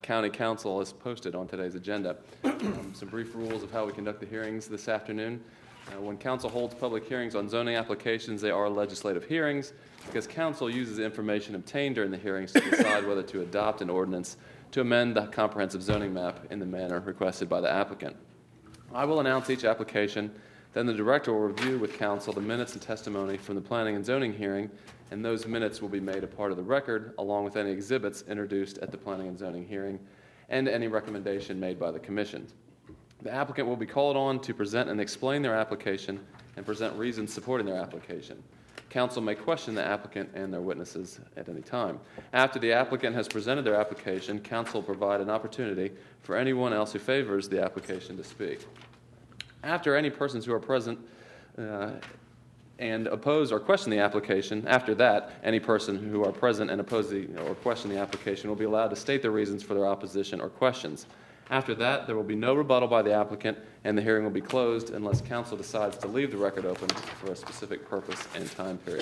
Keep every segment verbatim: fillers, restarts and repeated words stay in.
County Council is posted on today's agenda. Um, some brief rules of how we conduct the hearings this afternoon. Uh, when Council holds public hearings on zoning applications, they are legislative hearings because Council uses the information obtained during the hearings to decide whether to adopt an ordinance to amend the comprehensive zoning map in the manner requested by the applicant. I will announce each application, then the Director will review with Council the minutes and testimony from the Planning and Zoning hearing, and those minutes will be made a part of the record, along with any exhibits introduced at the Planning and Zoning hearing, and any recommendation made by the Commission. The applicant will be called on to present and explain their application and present reasons supporting their application. Council may question the applicant and their witnesses at any time. After the applicant has presented their application, Council will provide an opportunity for anyone else who favors the application to speak. After any persons who are present uh, and oppose or question the application, after that, any person who are present and oppose the, or question the application will be allowed to state their reasons for their opposition or questions. After that, there will be no rebuttal by the applicant, and the hearing will be closed unless Council decides to leave the record open for a specific purpose and time period.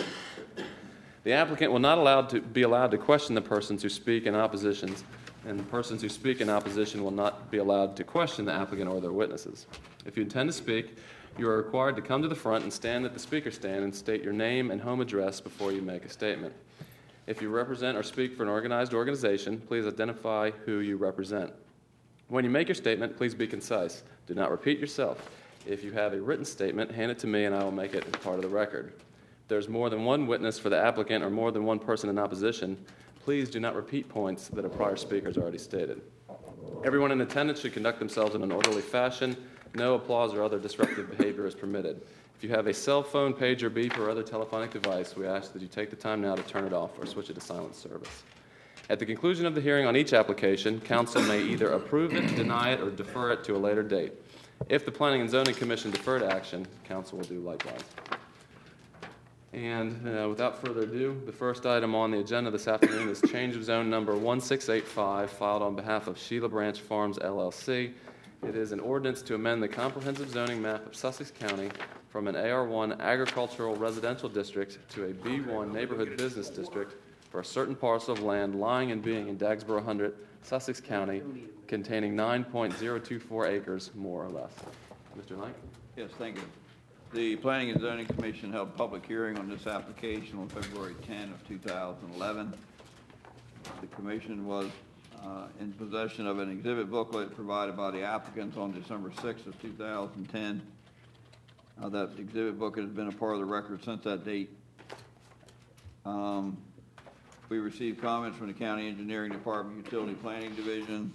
The applicant will not allowed to be allowed to question the persons who speak in oppositions, and the persons who speak in opposition will not be allowed to question the applicant or their witnesses. If you intend to speak, you are required to come to the front and stand at the speaker stand and state your name and home address before you make a statement. If you represent or speak for an organized organization, please identify who you represent. When you make your statement, please be concise. Do not repeat yourself. If you have a written statement, hand it to me and I will make it a part of the record. If there's more than one witness for the applicant or more than one person in opposition, please do not repeat points that a prior speaker has already stated. Everyone in attendance should conduct themselves in an orderly fashion. No applause or other disruptive behavior is permitted. If you have a cell phone, pager, beep, or other telephonic device, we ask that you take the time now to turn it off or switch it to silent service. At the conclusion of the hearing on each application, Council may either approve it, deny it, or defer it to a later date. If the Planning and Zoning Commission deferred action, Council will do likewise. And uh, without further ado, the first item on the agenda this afternoon is change of zone number one six eight five, filed on behalf of Sheila Branch Farms, L L C. It is an ordinance to amend the comprehensive zoning map of Sussex County from an A R one agricultural residential district to a B one neighborhood business district for a certain parcel of land lying and being in Dagsboro one hundred, Sussex County, containing nine point zero two four acres, more or less. Mister Knight? Yes, thank you. The Planning and Zoning Commission held a public hearing on this application on February tenth of two thousand eleven. The Commission was uh, in possession of an exhibit booklet provided by the applicants on December sixth of two thousand ten. Uh, that exhibit booklet has been a part of the record since that date. Um, We received comments from the County Engineering Department, Utility Planning Division,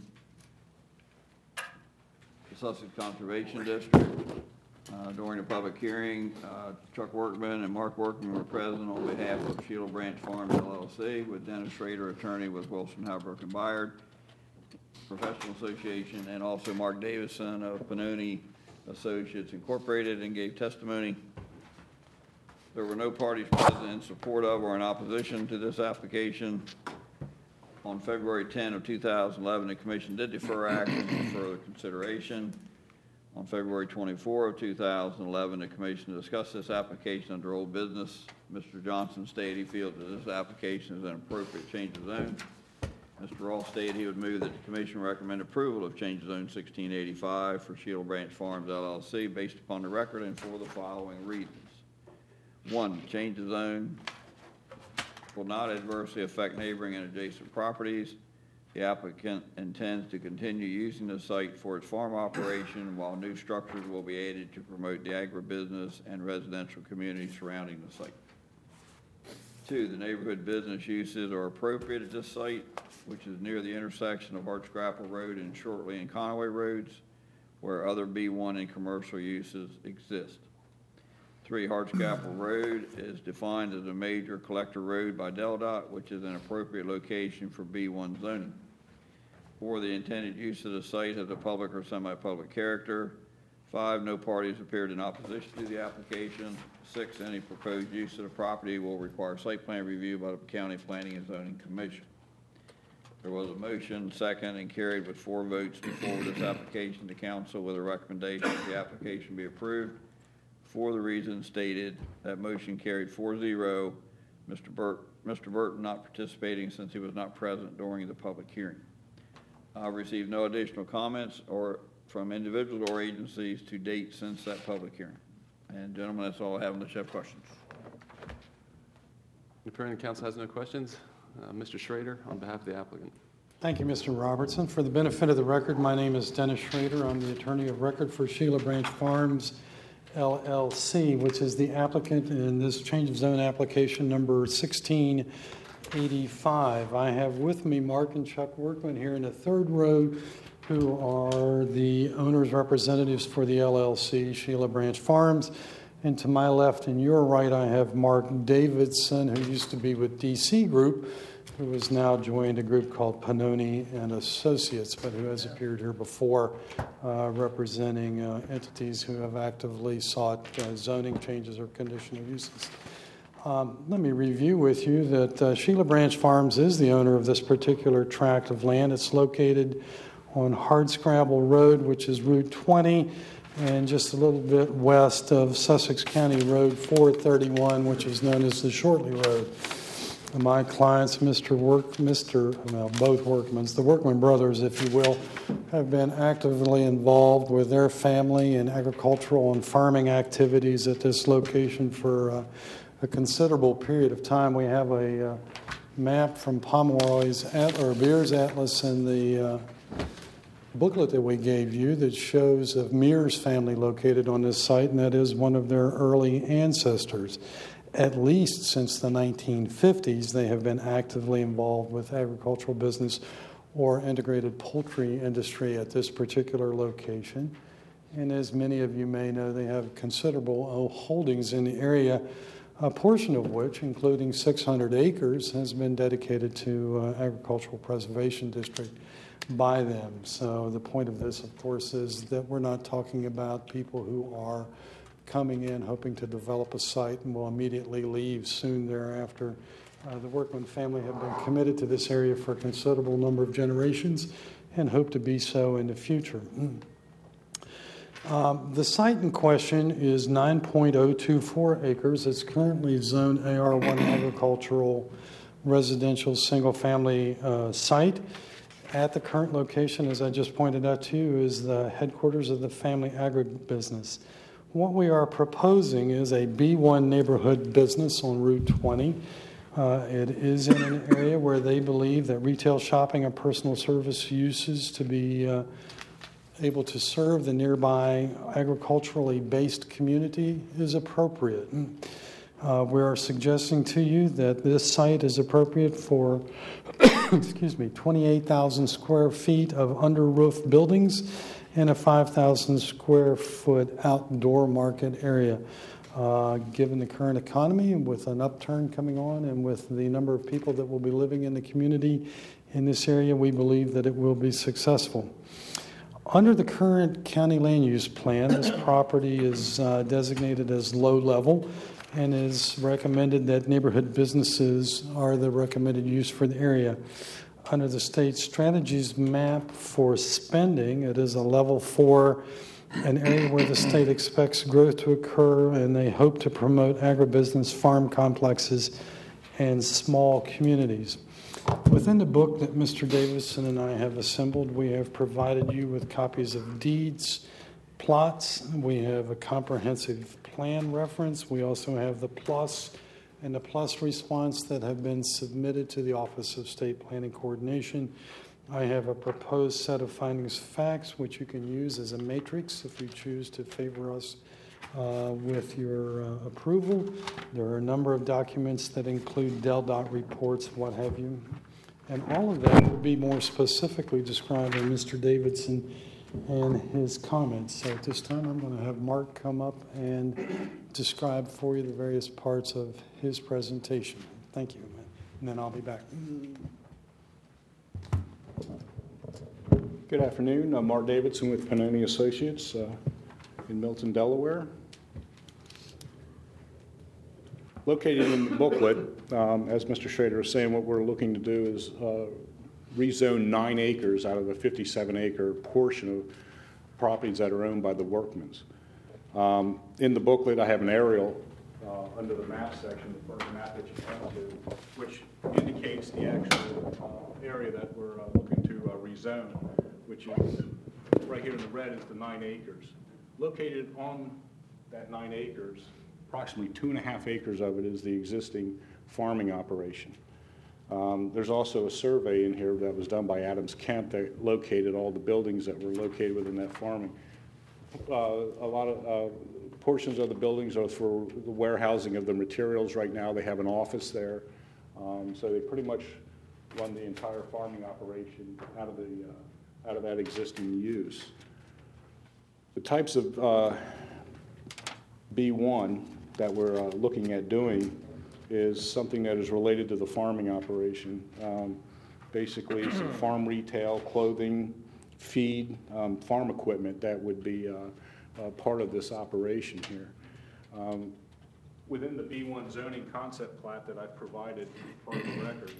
the Sussex Conservation District. Uh, during the public hearing, uh, Chuck Workman and Mark Workman were present on behalf of Sheila Branch Farms, L L C, with Dennis Schrader, attorney with Wilson, Halbrook, and Byard Professional Association, and also Mark Davison of Pannoni Associates Incorporated, and gave testimony. There were no parties present in support of or in opposition to this application. On February tenth of two thousand eleven, the Commission did defer action for further consideration. On February twenty-fourth of two thousand eleven, the Commission discussed this application under old business. Mister Johnson stated he feels that this application is an appropriate change of zone. Mister Ross stated he would move that the Commission recommend approval of change of zone sixteen eighty-five for Sheila Branch Farms, L L C, based upon the record and for the following reasons. One, change of zone will not adversely affect neighboring and adjacent properties. The applicant intends to continue using the site for its farm operation, while new structures will be added to promote the agribusiness and residential community surrounding the site. Two, the neighborhood business uses are appropriate at this site, which is near the intersection of Hartscrapple Road and Shortley and Conaway Roads, where other B one and commercial uses exist. Three, Hartscrapple Road is defined as a major collector road by DelDOT, which is an appropriate location for B one zoning. Four, the intended use of the site has a public or semi-public character. Five, no parties appeared in opposition to the application. Six, any proposed use of the property will require site plan review by the County Planning and Zoning Commission. There was a motion, second, and carried with four votes to forward this application to council with a recommendation that the application be approved. For the reasons stated, that motion carried four zero. Mister Burt, Mister Burton not participating since he was not present during the public hearing. I've received no additional comments or from individuals or agencies to date since that public hearing. And gentlemen, that's all I have unless you have questions. If the council has no questions, uh, Mister Schrader, on behalf of the applicant. Thank you, Mister Robertson. For the benefit of the record, my name is Dennis Schrader. I'm the attorney of record for Sheila Branch Farms, L L C, which is the applicant in this change of zone application number sixteen eighty-five. I have with me Mark and Chuck Workman here in the third row, who are the owner's representatives for the L L C, Sheila Branch Farms. And to my left and your right, I have Mark Davidson, who used to be with D C Group, who has now joined a group called Pannoni and Associates, but who has appeared here before uh, representing uh, entities who have actively sought uh, zoning changes or conditional uses. Um, let me review with you that uh, Sheila Branch Farms is the owner of this particular tract of land. It's located on Hardscrabble Road, which is Route twenty, and just a little bit west of Sussex County Road four thirty-one, which is known as the Shortley Road. My clients, Mister Work, Mister well, both Workmans, the Workman brothers, if you will, have been actively involved with their family in agricultural and farming activities at this location for uh, a considerable period of time. We have a uh, map from Pomeroy's At- or Beers Atlas in the uh, booklet that we gave you that shows of Mears family located on this site, and that is one of their early ancestors. At least since the nineteen fifties, they have been actively involved with agricultural business or integrated poultry industry at this particular location. And as many of you may know, they have considerable holdings in the area, a portion of which, including six hundred acres, has been dedicated to uh, agricultural preservation district by them. So the point of this, of course, is that we're not talking about people who are coming in hoping to develop a site and will immediately leave soon thereafter. Uh, the Workman family have been committed to this area for a considerable number of generations and hope to be so in the future. Um, the site in question is nine point oh two four acres. It's currently zoned A R one agricultural residential single-family uh, site. At the current location, as I just pointed out to you, is the headquarters of the family agribusiness. What we are proposing is a B one neighborhood business on Route twenty. Uh, it is in an area where they believe that retail shopping and personal service uses to be uh, able to serve the nearby agriculturally based community is appropriate. Uh, we are suggesting to you that this site is appropriate for, excuse me, twenty-eight thousand square feet of under roof buildings and a five thousand square foot outdoor market area. Uh, given the current economy, with an upturn coming on and with the number of people that will be living in the community in this area, we believe that it will be successful. Under the current county land use plan, this property is uh, designated as low level and is recommended that neighborhood businesses are the recommended use for the area. Under the state strategies map for spending, it is a level four, an area where the state expects growth to occur, and they hope to promote agribusiness, farm complexes, and small communities. Within the book that Mister Davidson and I have assembled, we have provided you with copies of deeds, plots. We have a comprehensive plan reference. We also have the plus and the plus response that have been submitted to the Office of State Planning Coordination. I have a proposed set of findings of facts, which you can use as a matrix if you choose to favor us uh, with your uh, approval. There are a number of documents that include DelDOT reports, what have you. And all of that will be more specifically described in Mister Davidson and his comments. So at this time, I'm going to have Mark come up and describe for you the various parts of his presentation. Thank you. And then I'll be back. Good afternoon. I'm Mark Davidson with Pannoni Associates uh, in Milton, Delaware. Located in the booklet, um, as Mister Schrader is saying, what we're looking to do is uh, rezone nine acres out of a fifty-seven acre portion of properties that are owned by the Workmans. Um, in the booklet, I have an aerial uh, under the map section, the first map that you come to, which indicates the actual uh, area that we're uh, looking to uh, uh, rezone, which is right here in the red is the nine acres. Located on that nine acres, approximately two and a half acres of it is the existing farming operation. Um, There's also a survey in here that was done by Adams Kent that located all the buildings that were located within that farming. Uh, a lot of uh, portions of the buildings are for the warehousing of the materials. Right now, they have an office there. Um, so they pretty much run the entire farming operation out of the uh, out of that existing use. The types of uh, B one that we're uh, looking at doing is something that is related to the farming operation. Um, basically, some farm retail, clothing, feed, um, farm equipment that would be uh, uh, part of this operation here. Um, within the B one zoning concept plat that I've provided part of the record,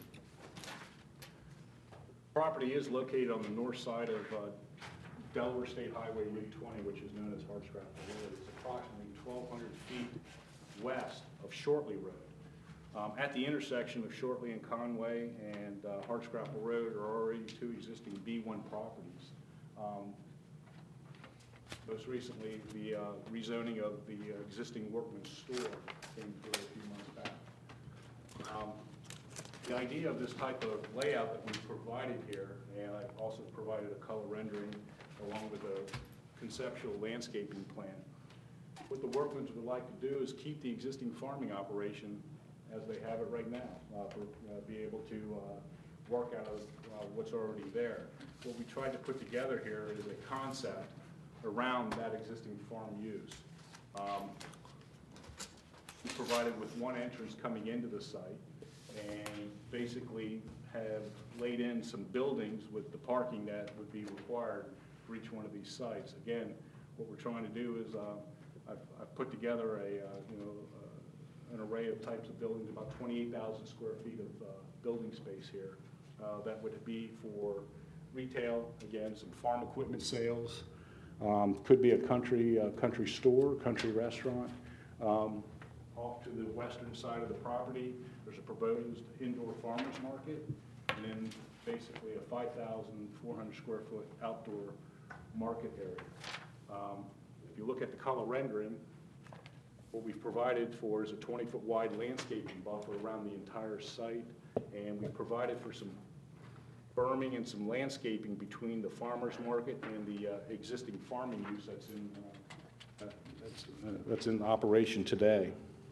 property is located on the north side of uh, Delaware State Highway Route twenty, which is known as Hardscrabble Road. It's approximately twelve hundred feet west of Shortley Road. Um, at the intersection of Shortley and Conway and uh, Hardscrabble Road are already two existing B one properties. Um, most recently, the uh, rezoning of the uh, existing Workman's store came through a few months back. Um, the idea of this type of layout that we've provided here, and I've also provided a color rendering along with a conceptual landscaping plan. What the Workmans would like to do is keep the existing farming operation as they have it right now, uh, for, uh, be able to uh, work out of uh, what's already there. What we tried to put together here is a concept around that existing farm use. Um, we provided with one entrance coming into the site and basically have laid in some buildings with the parking that would be required for each one of these sites. Again, what we're trying to do is uh, I've, I've put together a, uh, you know, uh, an array of types of buildings, about twenty-eight thousand square feet of uh, building space here. Uh, that would be for retail, again, some farm equipment sales. Um, could be a country, uh, country store, country restaurant. Um, off to the western side of the property, there's a proposed indoor farmers market, and then basically a five thousand four hundred square foot outdoor market area. Um, if you look at the color rendering, what we've provided for is a twenty foot wide landscaping buffer around the entire site, and we've provided for some berming and some landscaping between the farmers market and the uh, existing farming use that's in uh, uh, that's, uh, that's in operation today.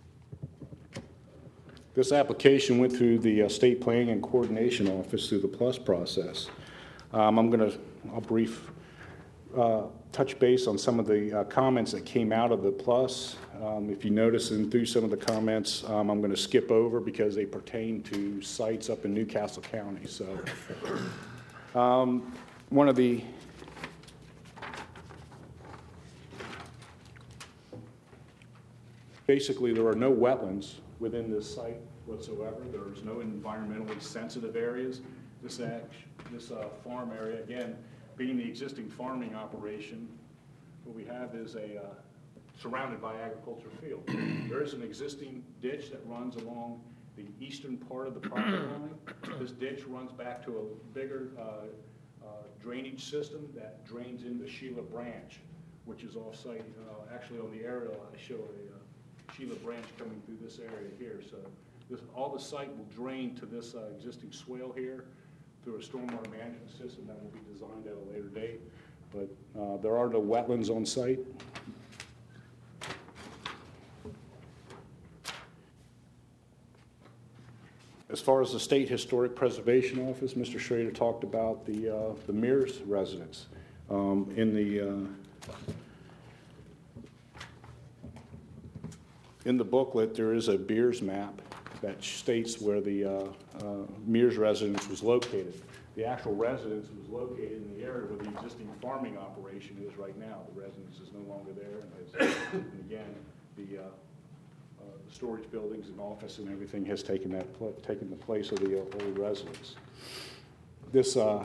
This application went through the uh, State Planning and Coordination Office through the PLUS process. Um, I'm going to, I'll brief, uh, touch base on some of the uh, comments that came out of the PLUS. Um, if you notice in through some of the comments, um, I'm going to skip over because they pertain to sites up in Newcastle County. So um, one of the basically there are no wetlands within this site whatsoever. There's no environmentally sensitive areas. This act, this uh, farm area, again, being the existing farming operation, what we have is a uh, surrounded by agricultural field. There is an existing ditch that runs along the eastern part of the property line. This ditch runs back to a bigger uh, uh, drainage system that drains into Sheila Branch, which is off-site. Uh, actually, on the aerial, I show a uh, Sheila Branch coming through this area here. So this, all the site will drain to this uh, existing swale here through a stormwater management system that will be designed at a later date. But uh, there are no wetlands on site. As far as the State Historic Preservation Office, Mister Schrader talked about the uh, the Mears residence. Um, in the uh, in the booklet, there is a Beers map that states where the uh, uh, Mears residence was located. The actual residence was located in the area where the existing farming operation is right now. The residence is no longer there, and, has, and again, the uh, Uh, the storage buildings and office and everything has taken that pl- taken the place of the uh, old residence. This uh,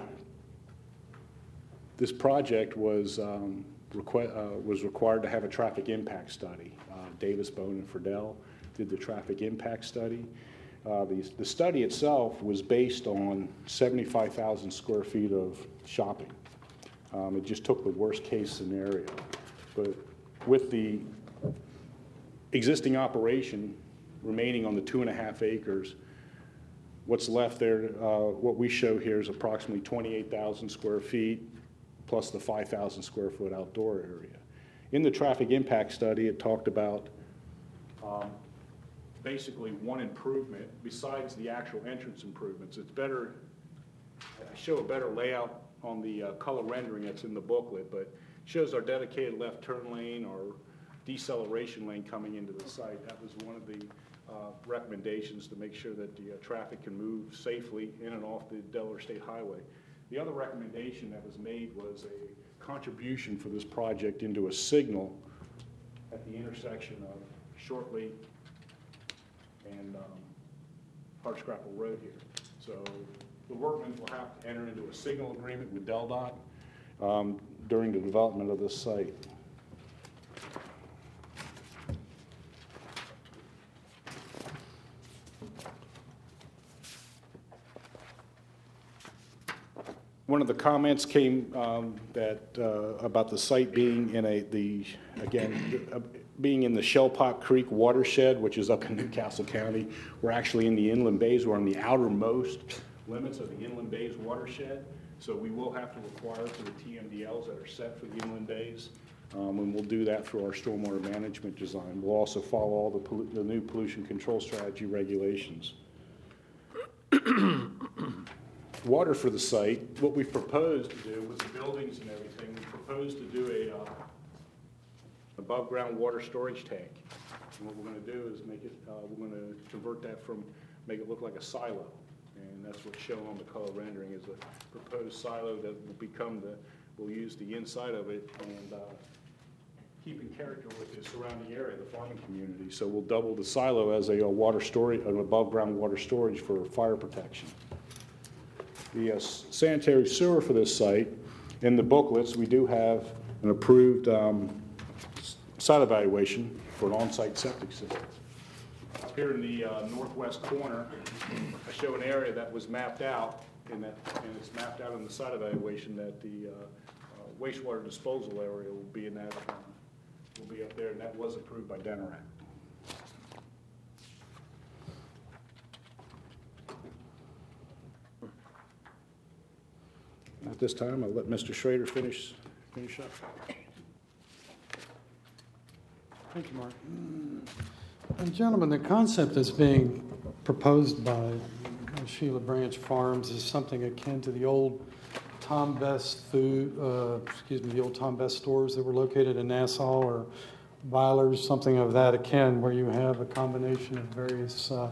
this project was um, requ- uh, was required to have a traffic impact study. Uh, Davis, Bone, and Friedel did the traffic impact study, Uh, The the study itself was based on seventy-five thousand square feet of shopping. Um, It just took the worst-case scenario. But with the existing operation remaining on the two and a half acres, what's left there, uh, what we show here is approximately twenty-eight thousand square feet plus the five thousand square foot outdoor area. In the traffic impact study, it talked about um, basically one improvement besides the actual entrance improvements. It's better, I show a better layout on the uh, color rendering that's in the booklet, but shows our dedicated left turn lane or deceleration lane coming into the site. That was one of the uh, recommendations to make sure that the uh, traffic can move safely in and off the Delaware State Highway. The other recommendation that was made was a contribution for this project into a signal at the intersection of Shortly and um, Hardscrapple Road here. So the workmen will have to enter into a signal agreement with Del Dot um, during the development of this site. One of the comments came um, that uh, about the site being in a the again uh, being in the Shellpot Creek watershed, which is up in Newcastle County. We're actually in the inland bays. We're on the outermost limits of the inland bays watershed. So we will have to require for the T M D Ls that are set for the inland bays, um, and we'll do that through our stormwater management design. We'll also follow all the, pollu- the new pollution control strategy regulations. Water for the site, what we proposed to do with the buildings and everything, we proposed to do a uh, above ground water storage tank. And what we're going to do is make it, uh, we're going to convert that from, make it look like a silo. And that's what's shown on the color rendering is a proposed silo that will become the, we'll use the inside of it and uh, keep in character with the surrounding area, the farming community. So we'll double the silo as a, a water storage, an above ground water storage for fire protection. The uh, sanitary sewer for this site, in the booklets, we do have an approved um, site evaluation for an on-site septic system. Up here in the uh, northwest corner, I show an area that was mapped out, and, that, and it's mapped out in the site evaluation that the uh, uh, wastewater disposal area will be in that, uh, will be up there, and that was approved by Denorac. At this time, I'll let Mister Schrader finish, finish up. Thank you, Mark. And gentlemen, the concept that's being proposed by Sheila Branch Farms is something akin to the old Tom Best food, uh, excuse me, the old Tom Best stores that were located in Nassau or Byler's, something of that akin, where you have a combination of various uh,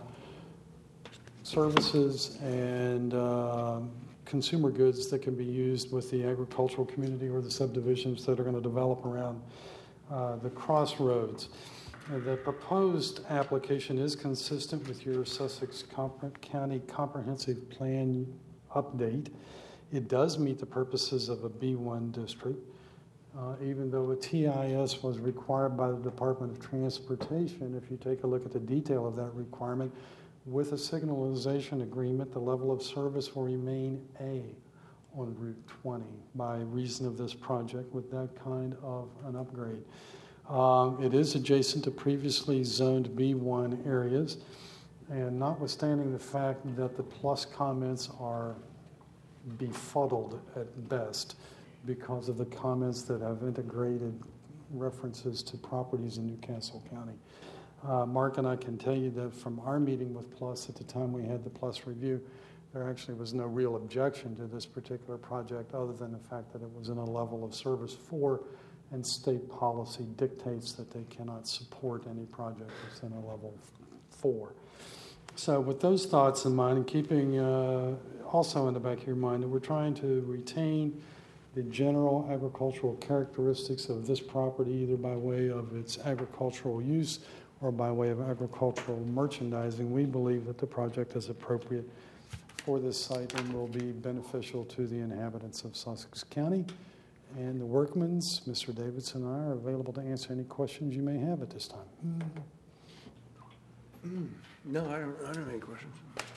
services and uh, consumer goods that can be used with the agricultural community or the subdivisions that are going to develop around uh, the crossroads. Uh, the proposed application is consistent with your Sussex Comp- County Comprehensive Plan update. It does meet the purposes of a B one district, uh, even though a T I S was required by the Department of Transportation. If you take a look at the detail of that requirement, with a signalization agreement, the level of service will remain A on Route twenty by reason of this project with that kind of an upgrade. Um, it is adjacent to previously zoned B one areas, and notwithstanding the fact that the plus comments are befuddled at best because of the comments that have integrated references to properties in Newcastle County. Uh, Mark and I can tell you that from our meeting with Plus at the time we had the Plus review, there actually was no real objection to this particular project other than the fact that it was in a level of service four, and state policy dictates that they cannot support any project that's in a level four. So with those thoughts in mind, and keeping uh, also in the back of your mind that we're trying to retain the general agricultural characteristics of this property, either by way of its agricultural use or by way of agricultural merchandising, we believe that the project is appropriate for this site and will be beneficial to the inhabitants of Sussex County. And the workmen's, Mister Davidson and I, are available to answer any questions you may have at this time. No, I don't, I don't have any questions.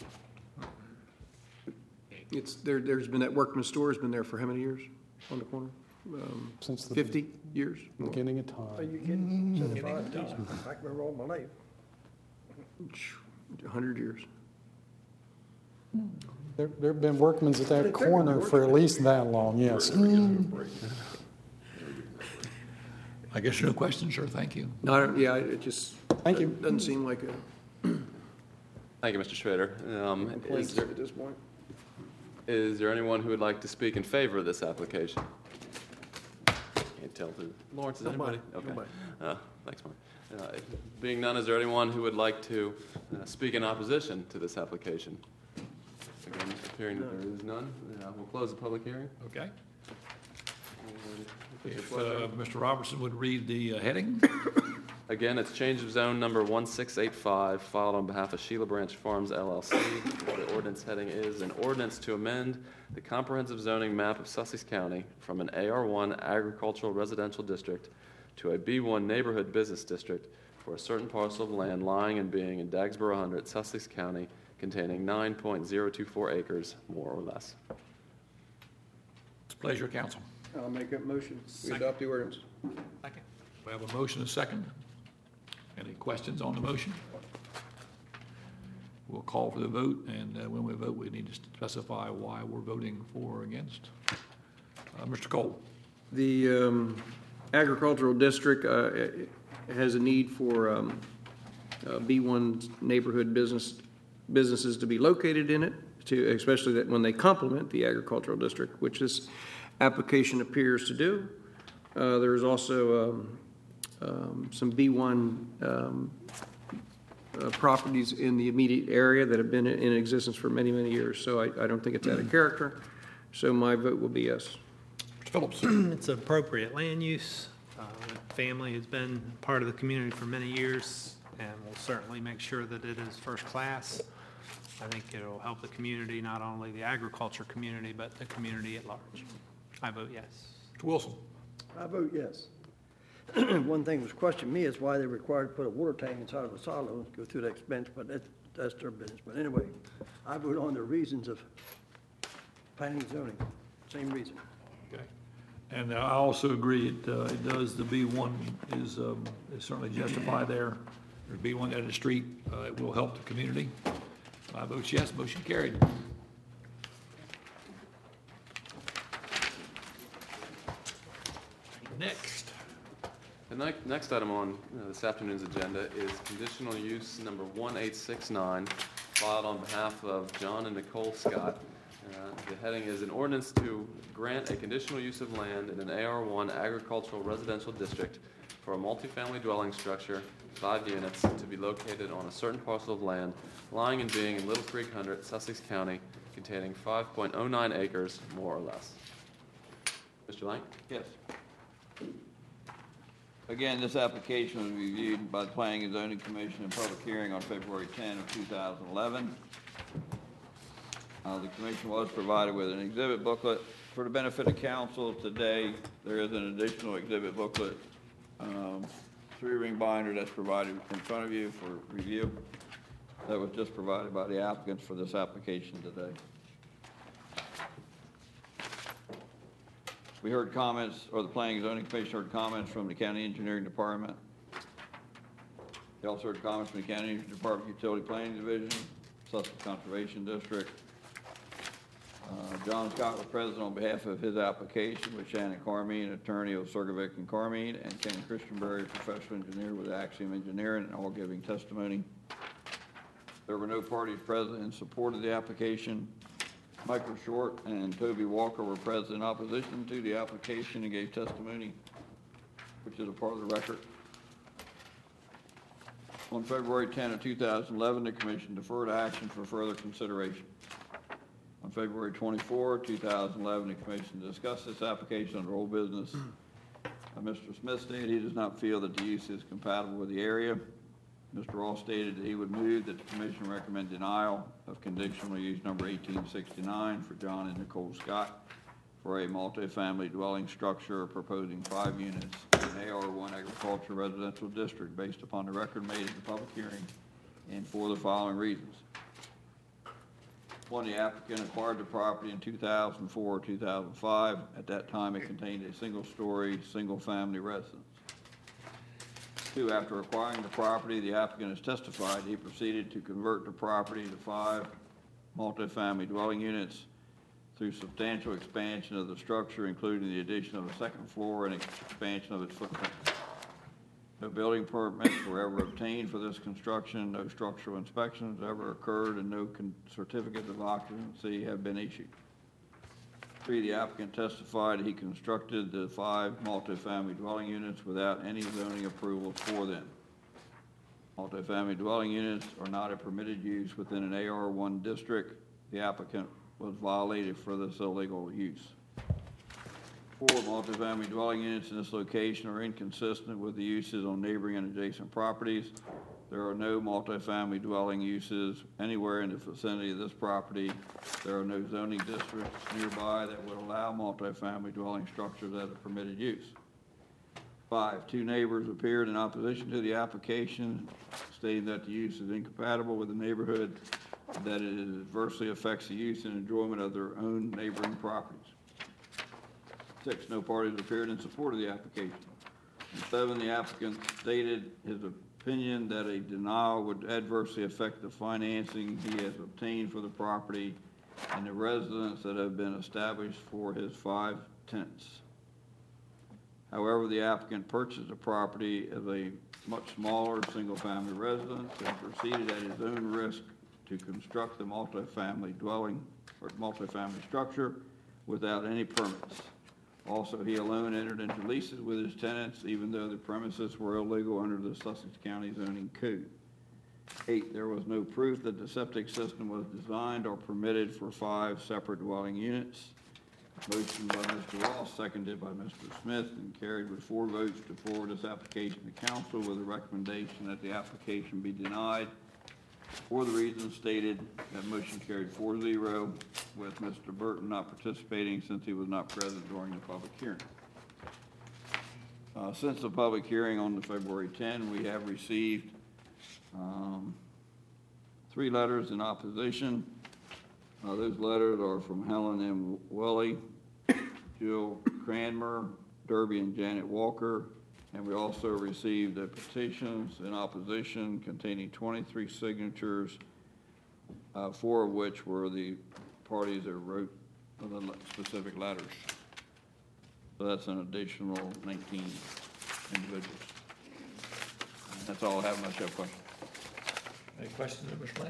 It's, there, there's been, that Workman store has been there for how many years on the corner? Um, Since the fifty years? beginning of Are time. you kidding? Seventy-five, geez, I can remember all my life. A hundred years. There there have been workmen's at that corner for at least that long, yes. I guess no questions, sir. Thank you. No, I don't, yeah, it just. Thank you. Doesn't seem like a Thank you, Mister Schrader. Um, complaint Is there, at this point. is there anyone who would like to speak in favor of this application? Can't tell who. Lawrence, is anybody? Okay. Nobody. Uh, Thanks, Mark. Uh, Being none, is there anyone who would like to uh, speak in opposition to this application? Again, appearing that there is none, uh, we'll close the public hearing. Okay. And If uh, Mister Robertson would read the uh, heading. Again, it's change of zone number one six eight five, filed on behalf of Sheila Branch Farms L L C. The ordinance heading is an ordinance to amend the comprehensive zoning map of Sussex County from an A R one agricultural residential district to a B one neighborhood business district for a certain parcel of land lying and being in Dagsboro one hundred, Sussex County, containing nine point zero two four acres, more or less. It's a pleasure, council. I'll make that motion. We adopt the ordinance. Second. We have a motion and a second. Any questions on the motion? We'll call for the vote, and uh, when we vote, we need to specify why we're voting for or against. Uh, Mister Cole. The um, agricultural district uh, has a need for um, uh, B one neighborhood business, businesses to be located in it, to, especially that when they complement the agricultural district, which this application appears to do. Uh, There is also um, um, some B one um, uh, properties in the immediate area that have been in existence for many, many years, so I I don't think it's out of character. So my vote will be yes. Mister Phillips. It's appropriate land use. Uh, The family has been part of the community for many years, and will certainly make sure that it is first class. I think it'll help the community, not only the agriculture community, but the community at large. I vote yes. Mister Wilson. I vote yes. One thing that's questioned me is why they're required to put a water tank inside of a silo and go through that expense, but that, that's their business. But anyway, I vote on the reasons of planning and zoning, same reason. Okay. And I also agree, it, uh, it does, the B one is, um, is certainly justified there. There's B one at the street, uh, it will help the community. I vote yes, motion carried. Next. The ne- next item on uh, this afternoon's agenda is conditional use number one eight six nine, filed on behalf of John and Nicole Scott. Uh, The heading is an ordinance to grant a conditional use of land in an A R one agricultural residential district for a multifamily dwelling structure, five units, to be located on a certain parcel of land lying and being in Little Creek one hundred, Sussex County, containing five point oh nine acres, more or less. Mister Lang? Yes. Again, this application was reviewed by the Planning and Zoning Commission in public hearing on February tenth of two thousand eleven. Uh, the commission was provided with an exhibit booklet. For the benefit of council, today, there is an additional exhibit booklet, um, three-ring binder that's provided in front of you for review. That was just provided by the applicants for this application today. We heard comments, or the Planning and Zoning Commission heard comments from the County Engineering Department. They also heard comments from the County Engineering Department Utility Planning Division, Sussex Conservation District. Uh, John Scott was present on behalf of his application with Shannon Carmine, attorney of Sergovic and Carmine, and Ken Christianberry, professional engineer with Axiom Engineering, all giving testimony. There were no parties present in support of the application. Michael Short and Toby Walker were present in opposition to the application and gave testimony, which is a part of the record. On February tenth of two thousand eleven, the commission deferred action for further consideration. On February twenty-fourth, two thousand eleven, the commission discussed this application under old business. Uh, Mister Smith stated he does not feel that the use is compatible with the area. Mister Ross stated that he would move that the commission recommend denial of conditional use number eighteen sixty-nine for John and Nicole Scott for a multifamily dwelling structure proposing five units in an A R one agricultural residential district based upon the record made at the public hearing and for the following reasons. One, the applicant acquired the property in two thousand four or two thousand five. At that time, it contained a single-story, single-family residence. Two, after acquiring the property, the applicant has testified he proceeded to convert the property to five multifamily dwelling units through substantial expansion of the structure, including the addition of a second floor and expansion of its footprint. No building permits were ever obtained for this construction, no structural inspections ever occurred, and no con- certificates of occupancy have been issued. Three, the applicant testified he constructed the five multifamily dwelling units without any zoning approvals for them. Multifamily dwelling units are not a permitted use within an A R one district. The applicant was violated for this illegal use. Four, multifamily dwelling units in this location are inconsistent with the uses on neighboring and adjacent properties. There are no multifamily dwelling uses anywhere in the vicinity of this property. There are no zoning districts nearby that would allow multifamily dwelling structures as a permitted use. Five, two neighbors appeared in opposition to the application, stating that the use is incompatible with the neighborhood, that it adversely affects the use and enjoyment of their own neighboring properties. Six, no parties appeared in support of the application. And seven, the applicant stated his opinion that a denial would adversely affect the financing he has obtained for the property and the residents that have been established for his five tenants. However, the applicant purchased the property as a much smaller single-family residence and proceeded at his own risk to construct the multifamily dwelling or multifamily structure without any permits. Also, he alone entered into leases with his tenants, even though the premises were illegal under the Sussex County zoning code. Eight, there was no proof that the septic system was designed or permitted for five separate dwelling units. Motion by Mister Ross, seconded by Mister Smith, and carried with four votes to forward this application to council with a recommendation that the application be denied. For the reasons stated, that motion carried four zero, with Mister Burton not participating since he was not present during the public hearing. Uh, since the public hearing on the February tenth, we have received um, three letters in opposition. Uh, those letters are from Helen M. Welly, Jill Cranmer, Derby and Janet Walker, and we also received a petitions in opposition containing twenty-three signatures, uh, four of which were the parties that wrote the specific letters. So that's an additional nineteen individuals. And that's all I have unless you have questions. Any questions of Mister Lane?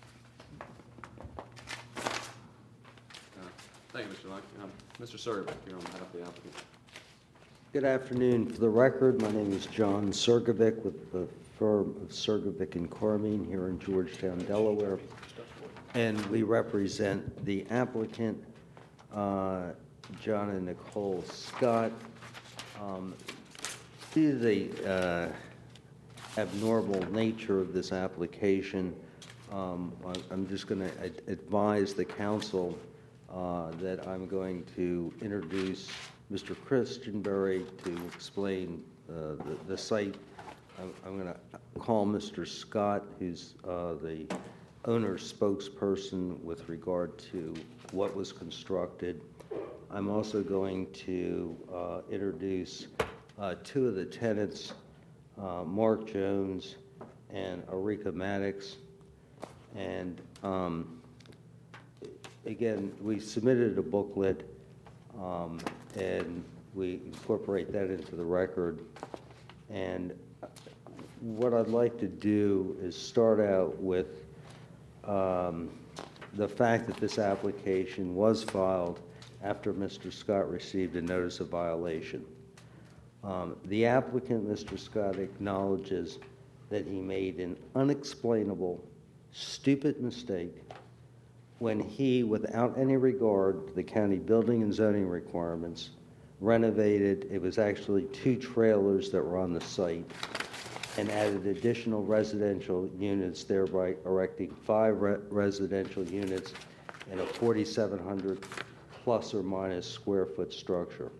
Thank you, Mister Lang. Um, Mister Surgovic, you're on behalf of the applicant. Good afternoon. For the record, my name is John Surgovic with the firm of Surgovic and Cormine here in Georgetown, Delaware. And we represent the applicant, uh, John and Nicole Scott. Um, due to the uh, abnormal nature of this application, um, I'm just going to ad- advise the council uh, that I'm going to introduce Mister Christianberry to explain uh, the, the site. I'm, I'm going to call Mister Scott, who's uh, the owner's spokesperson with regard to what was constructed. I'm also going to uh, introduce uh, two of the tenants, uh, Mark Jones and Arika Maddox. And um, again, we submitted a booklet, um, and we incorporate that into the record. And what I'd like to do is start out with um, the fact that this application was filed after Mister Scott received a notice of violation. Um, the applicant, Mister Scott, acknowledges that he made an unexplainable, stupid mistake when he, without any regard to the county building and zoning requirements, renovated, it was actually two trailers that were on the site, and added additional residential units, thereby erecting five re- residential units in a forty-seven hundred plus or minus square foot structure.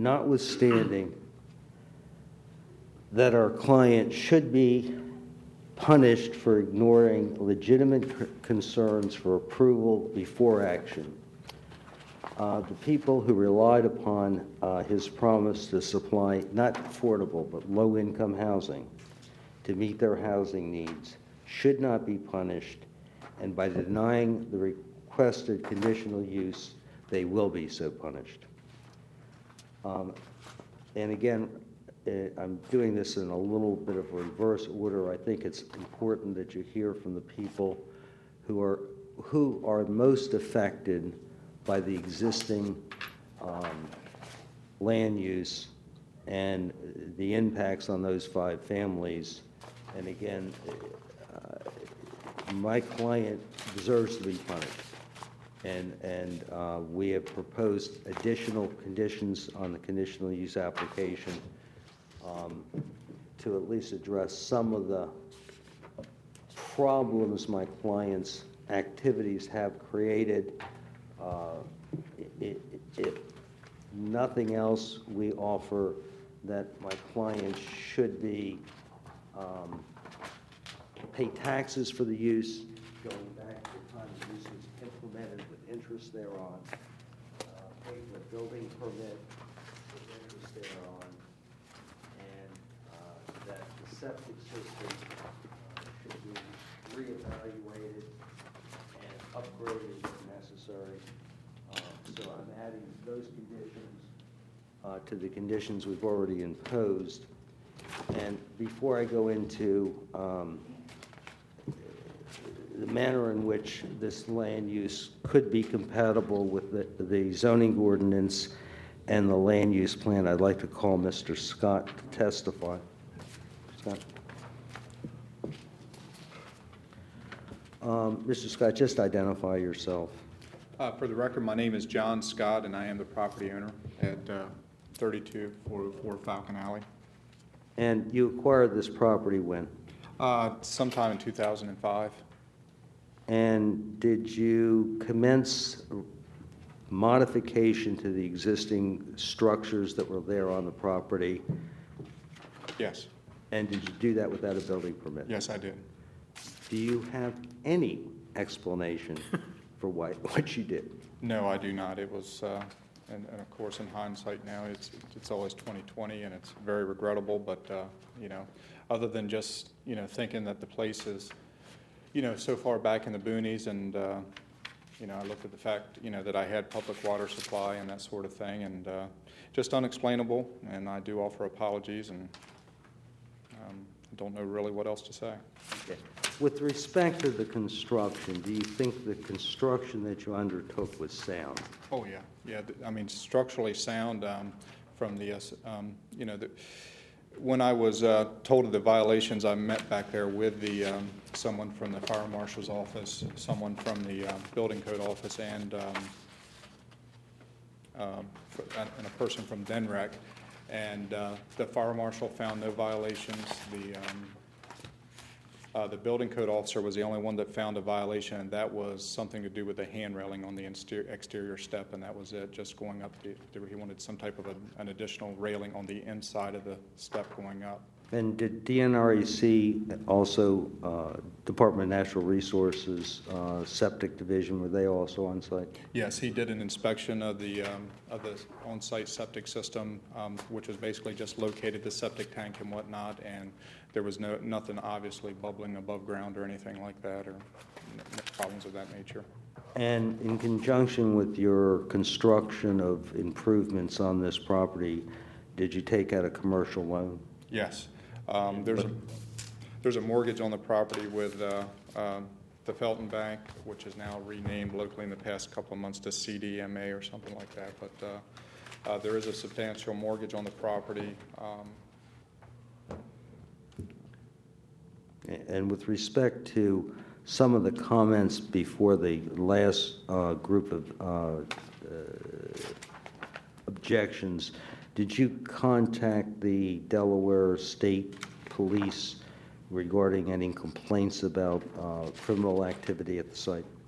Notwithstanding that our client should be punished for ignoring legitimate c- concerns for approval before action. Uh, the people who relied upon uh, his promise to supply not affordable but low-income housing to meet their housing needs should not be punished, and by denying the requested conditional use, they will be so punished. Um, and again, uh, I'm doing this in a little bit of reverse order. I think it's important that you hear from the people who are who are most affected by the existing um, land use and the impacts on those five families. And again, uh, my client deserves to be punished. And, and uh, we have proposed additional conditions on the conditional use application um, to at least address some of the problems my client's activities have created. Uh, If if nothing else, we offer that my client should be, um, pay taxes for the use going back to the time the use was implemented with interest thereon, uh, pay for a building permit with interest thereon, and uh, that the septic system uh, should be reevaluated and upgraded if necessary. Uh, So I'm adding those conditions uh, to the conditions we've already imposed. And before I go into um, the manner in which this land use could be compatible with the, the zoning ordinance and the land use plan, I'd like to call Mister Scott to testify. Scott? Um, Mister Scott, just identify yourself. Uh, For the record, my name is John Scott, and I am the property owner at uh, thirty-two four oh four Falcon Alley. And you acquired this property when? Uh, Sometime in two thousand five. And did you commence modification to the existing structures that were there on the property? Yes, And did you do that without a building permit? yes, I did. Do you have any explanation for why, what you did? No, I do not. It was, uh, and and of course, in hindsight now, it's it's always twenty twenty, and it's very regrettable, but, uh, you know, other than just, you know, thinking that the place is, you know, so far back in the boonies, and, uh, you know, I looked at the fact, you know, that I had public water supply and that sort of thing, and uh, just unexplainable, and I do offer apologies, and um, I don't know really what else to say. Okay. With respect to the construction, do you think the construction that you undertook was sound? Oh, yeah, yeah, th- I mean, structurally sound um, from the, uh, s- um, you know, the, when I was uh, told of the violations, I met back there with the, um, someone from the fire marshal's office, someone from the uh, building code office, and, um, um, f- and a person from D N R E C, and uh, the fire marshal found no violations. The um, Uh, the building code officer was the only one that found a violation, and that was something to do with the hand railing on the exterior, exterior step, and that was it, just going up. The, he wanted some type of a, an additional railing on the inside of the step going up. And did D N R E C also, uh, Department of Natural Resources, uh, Septic Division, were they also on site? Yes, he did an inspection of the um, of the on-site septic system, um, which was basically just located the septic tank and whatnot, and there was no nothing obviously bubbling above ground or anything like that, or no problems of that nature. And in conjunction with your construction of improvements on this property, did you take out a commercial loan? Yes. Um, There's a there's a mortgage on the property with uh, um, the Felton Bank, which is now renamed locally in the past couple of months to C D M A or something like that. But uh, uh, there is a substantial mortgage on the property. Um, And with respect to some of the comments before the last uh, group of uh, uh, objections, did you contact the Delaware State Police regarding any complaints about uh, criminal activity at the site?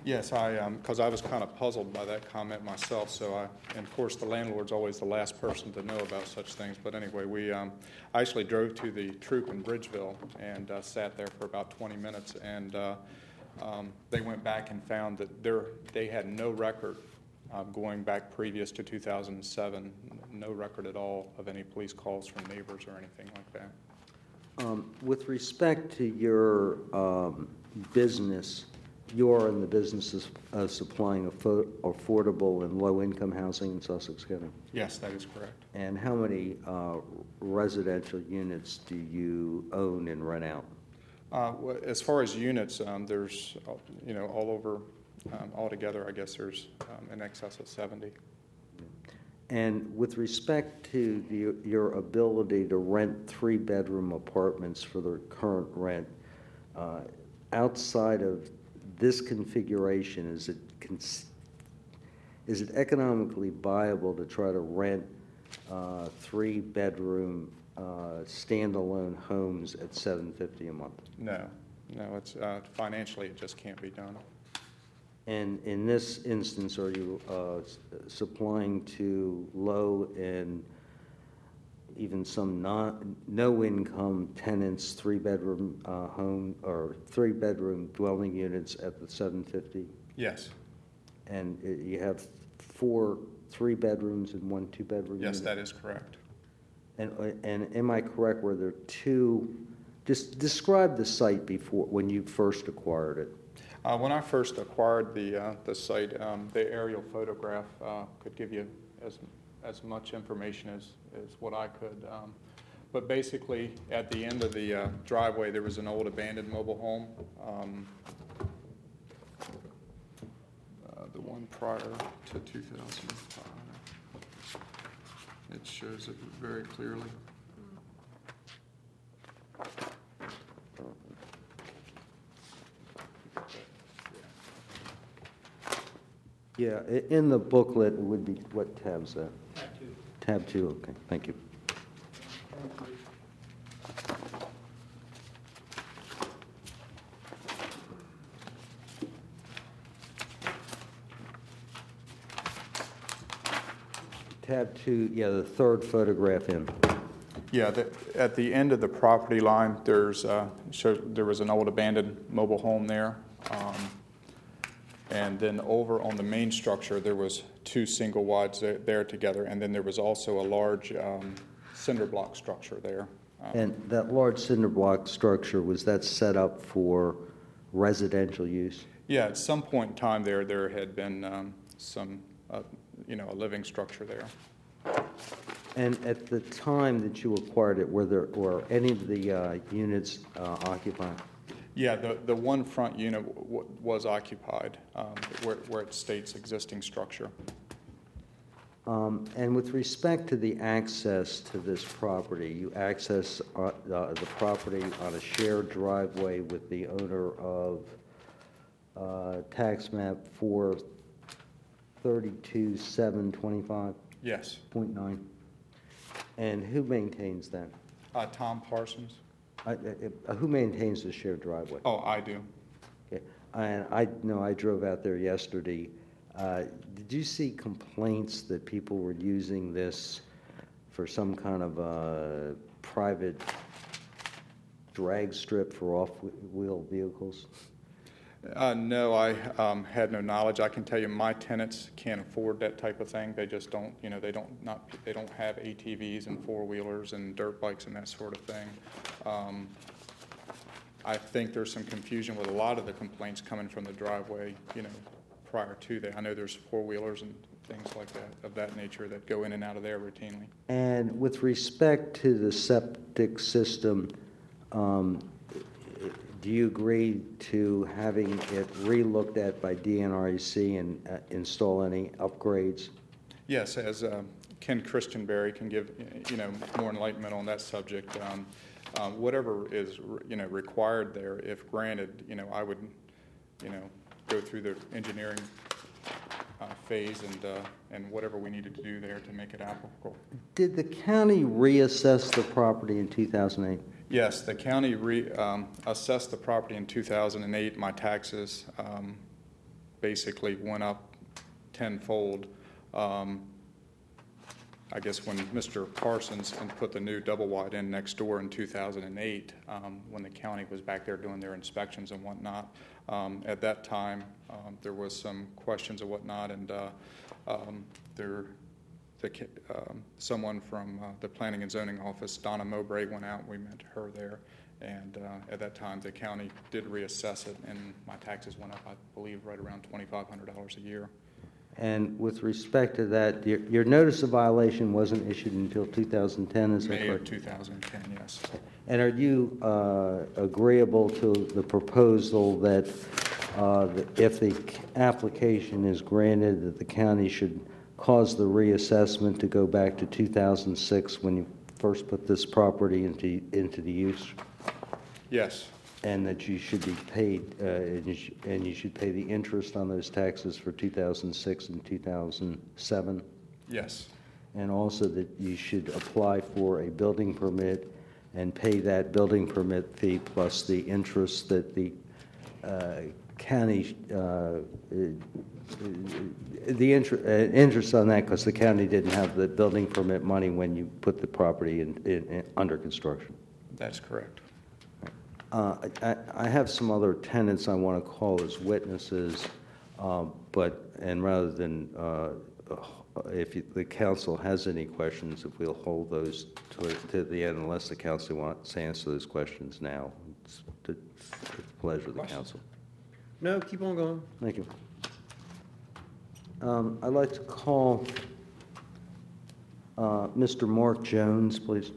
Yes, I, because I was kind of puzzled by that comment myself, so I, and of course, the landlord's always the last person to know about such things, but anyway, we, um, I actually drove to the Troop in Bridgeville and uh, sat there for about twenty minutes, and uh, um, they went back and found that there, they had no record uh, going back previous to two thousand seven, no record at all of any police calls from neighbors or anything like that. Um, With respect to your um, business, you are in the business of uh, supplying affo- affordable and low-income housing in Sussex County? Yes, that is correct. And how many uh, residential units do you own and rent out? Uh, well, as far as units, um, there's, uh, you know, all over, um, altogether, I guess there's um, in excess of seventy. And with respect to the, your ability to rent three-bedroom apartments for the current rent, uh, outside of this configuration, is it cons- is it economically viable to try to rent uh, three-bedroom uh, standalone homes at seven hundred fifty dollars a month? No, no, it's uh, financially it just can't be done. And in this instance, are you uh, s- supplying to low and even some non, no-income tenants three-bedroom uh, home or three-bedroom dwelling units at the seven hundred fifty? Yes, And uh, you have four three bedrooms and one two-bedroom yes, unit? that is correct. And, uh, and am I correct, were there two, just describe the site before, when you first acquired it? Uh, when I first acquired the uh, the site, um, the aerial photograph uh, could give you as as much information as, as what I could. Um, but basically, at the end of the uh, driveway, there was an old abandoned mobile home. Um, uh, the one prior to two thousand five. It shows it very clearly. Yeah, i- in the booklet, it would be, what tab's that? Tab two. Tab two, okay, thank you. Tab two, yeah, the third photograph in. Yeah, the, at the end of the property line, there's uh, shows, there was an old abandoned mobile home there. Um, And then over on the main structure, there was two single wides there, there together, and then there was also a large um, cinder block structure there. Um, And that large cinder block structure, was that set up for residential use? yeah, at some point in time there, there had been um, some, uh, you know, a living structure there. And at the time that you acquired it, were there, were any of the uh, units uh, occupied? Yeah, the, the one front unit w- w- was occupied, um, where, where it states existing structure. Um, And with respect to the access to this property, you access uh, uh, the property on a shared driveway with the owner of uh, tax map four thirty-two seven twenty-five Yes. point nine. And who maintains that? Uh, Tom Parsons? I- I- uh, Who maintains the shared driveway? Oh, I do. Okay. And I know I drove out there yesterday. Uh, Did you see complaints that people were using this for some kind of uh, private drag strip for off-wheel vehicles? Uh, no, I um, had no knowledge. I can tell you, my tenants can't afford that type of thing. They just don't, you know, they don't not they don't have A T Vs and four wheelers and dirt bikes and that sort of thing. Um, I think there's some confusion with a lot of the complaints coming from the driveway, you know, prior to that. I know there's four wheelers and things like that of that nature that go in and out of there routinely. And with respect to the septic system, um, do you agree to having it re-looked at by D N R E C and uh, install any upgrades? Yes, as uh, Ken Christianberry can give, you know, more enlightenment on that subject. Um, um, whatever is, you know, required there, if granted, you know, I would, you know, go through the engineering uh, phase and uh, and whatever we needed to do there to make it applicable. Did the county reassess the property in two thousand eight? Yes, the county re, um, assessed the property in two thousand eight. My taxes um, basically went up tenfold. Um, I guess when Mister Parsons and put the new double wide in next door in two thousand eight, um, when the county was back there doing their inspections and whatnot, um, at that time um, there was some questions and whatnot, and uh, um, there, the, um, someone from uh, the Planning and Zoning Office, Donna Mowbray, went out. We met her there, and uh, at that time the county did reassess it, and my taxes went up, I believe, right around twenty-five hundred dollars a year. And with respect to that, your, your notice of violation wasn't issued until two thousand ten, is that May of correct? two thousand ten, yes. And are you uh, agreeable to the proposal that uh, that if the application is granted, that the county should cause the reassessment to go back to two thousand six when you first put this property into, into the use? Yes, And that you should be paid, uh, and you sh- and you should pay the interest on those taxes for two thousand six and two thousand seven? yes, And also that you should apply for a building permit and pay that building permit fee plus the interest that the uh, county, uh, uh, the inter- uh, interest on that, because the county didn't have the building permit money when you put the property in, in, in under construction. that's correct. Uh, I, I have some other tenants I want to call as witnesses, uh, but, and rather than, uh, if you- the council has any questions, if we'll hold those to, to the end unless the council wants to answer those questions now. It's the it's the pleasure of the council. No, keep on going. Thank you. Um, I'd like to call uh, Mister Mark Jones, please.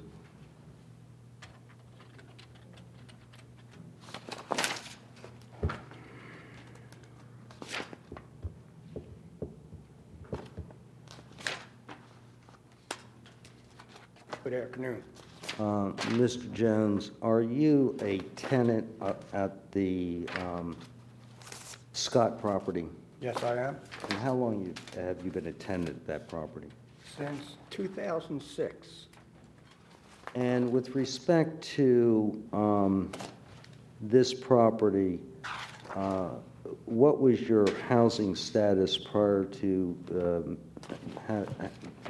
Good afternoon. Uh, Mister Jones, are you a tenant uh, at the um, Scott property? Yes, I am. And how long you- have you been a tenant at that property? Since two thousand six. And with respect to um, this property, uh, what was your housing status prior to um, ha-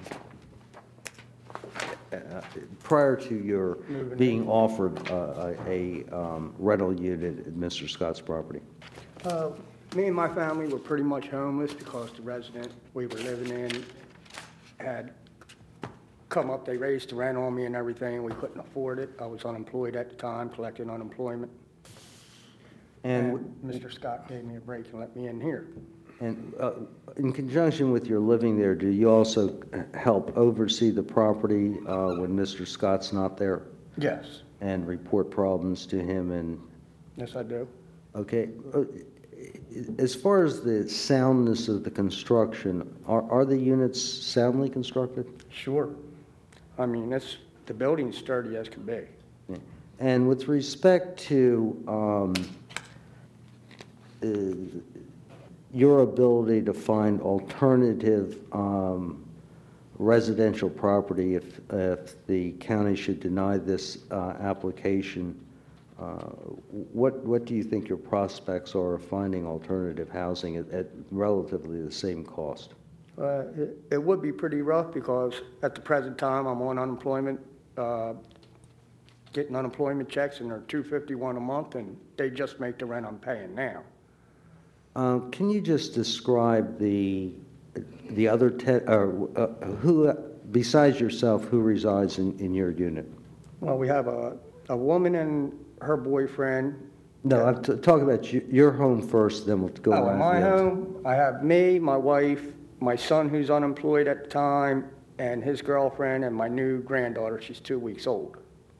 uh, prior to your Moving being in. offered uh, a a, um, rental unit at Mister Scott's property? Uh, Me and my family were pretty much homeless because the resident we were living in had come up, they raised the rent on me and everything, we couldn't afford it. I was unemployed at the time, collecting unemployment. And And Mister Scott gave me a break and let me in here. And uh, in conjunction with your living there, do you also help oversee the property uh, when Mister Scott's not there Yes, and report problems to him? And, yes, I do. okay, uh, as far as the soundness of the construction, are, are the units soundly constructed? Sure. I mean, it's, the building's sturdy as can be. And with respect to um, uh, your ability to find alternative um, residential property if, if the county should deny this uh, application, uh, what, what do you think your prospects are of finding alternative housing at, at relatively the same cost? Uh, It it would be pretty rough because at the present time, I'm on unemployment, uh, getting unemployment checks, and they're two fifty-one a month, and they just make the rent I'm paying now. Uh, Can you just describe the, the other, te- or uh, who, besides yourself, who resides in, in your unit? Well, we have a, a woman and her boyfriend. No, I'm t- talking about you- your home first, then we'll go on. Oh, to in my the others. home, I have me, my wife, my son who's unemployed at the time, and his girlfriend, and my new granddaughter. She's two weeks old.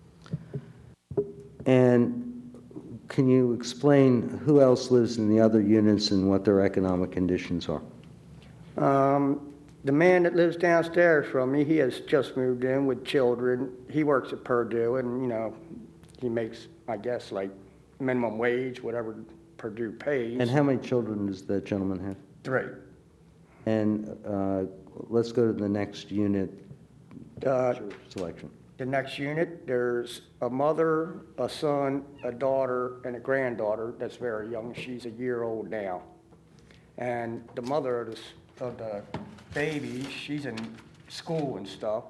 And can you explain who else lives in the other units and what their economic conditions are? Um, the man that lives downstairs from me, he has just moved in with children. He works at Purdue, and, you know, he makes, I guess, like minimum wage, whatever Purdue pays. And how many children does that gentleman have? Three. And uh, let's go to the next unit Uh, selection. The next unit, there's a mother, a son, a daughter, and a granddaughter that's very young. She's a year old now. And the mother of the, s- of the baby, she's in school and stuff,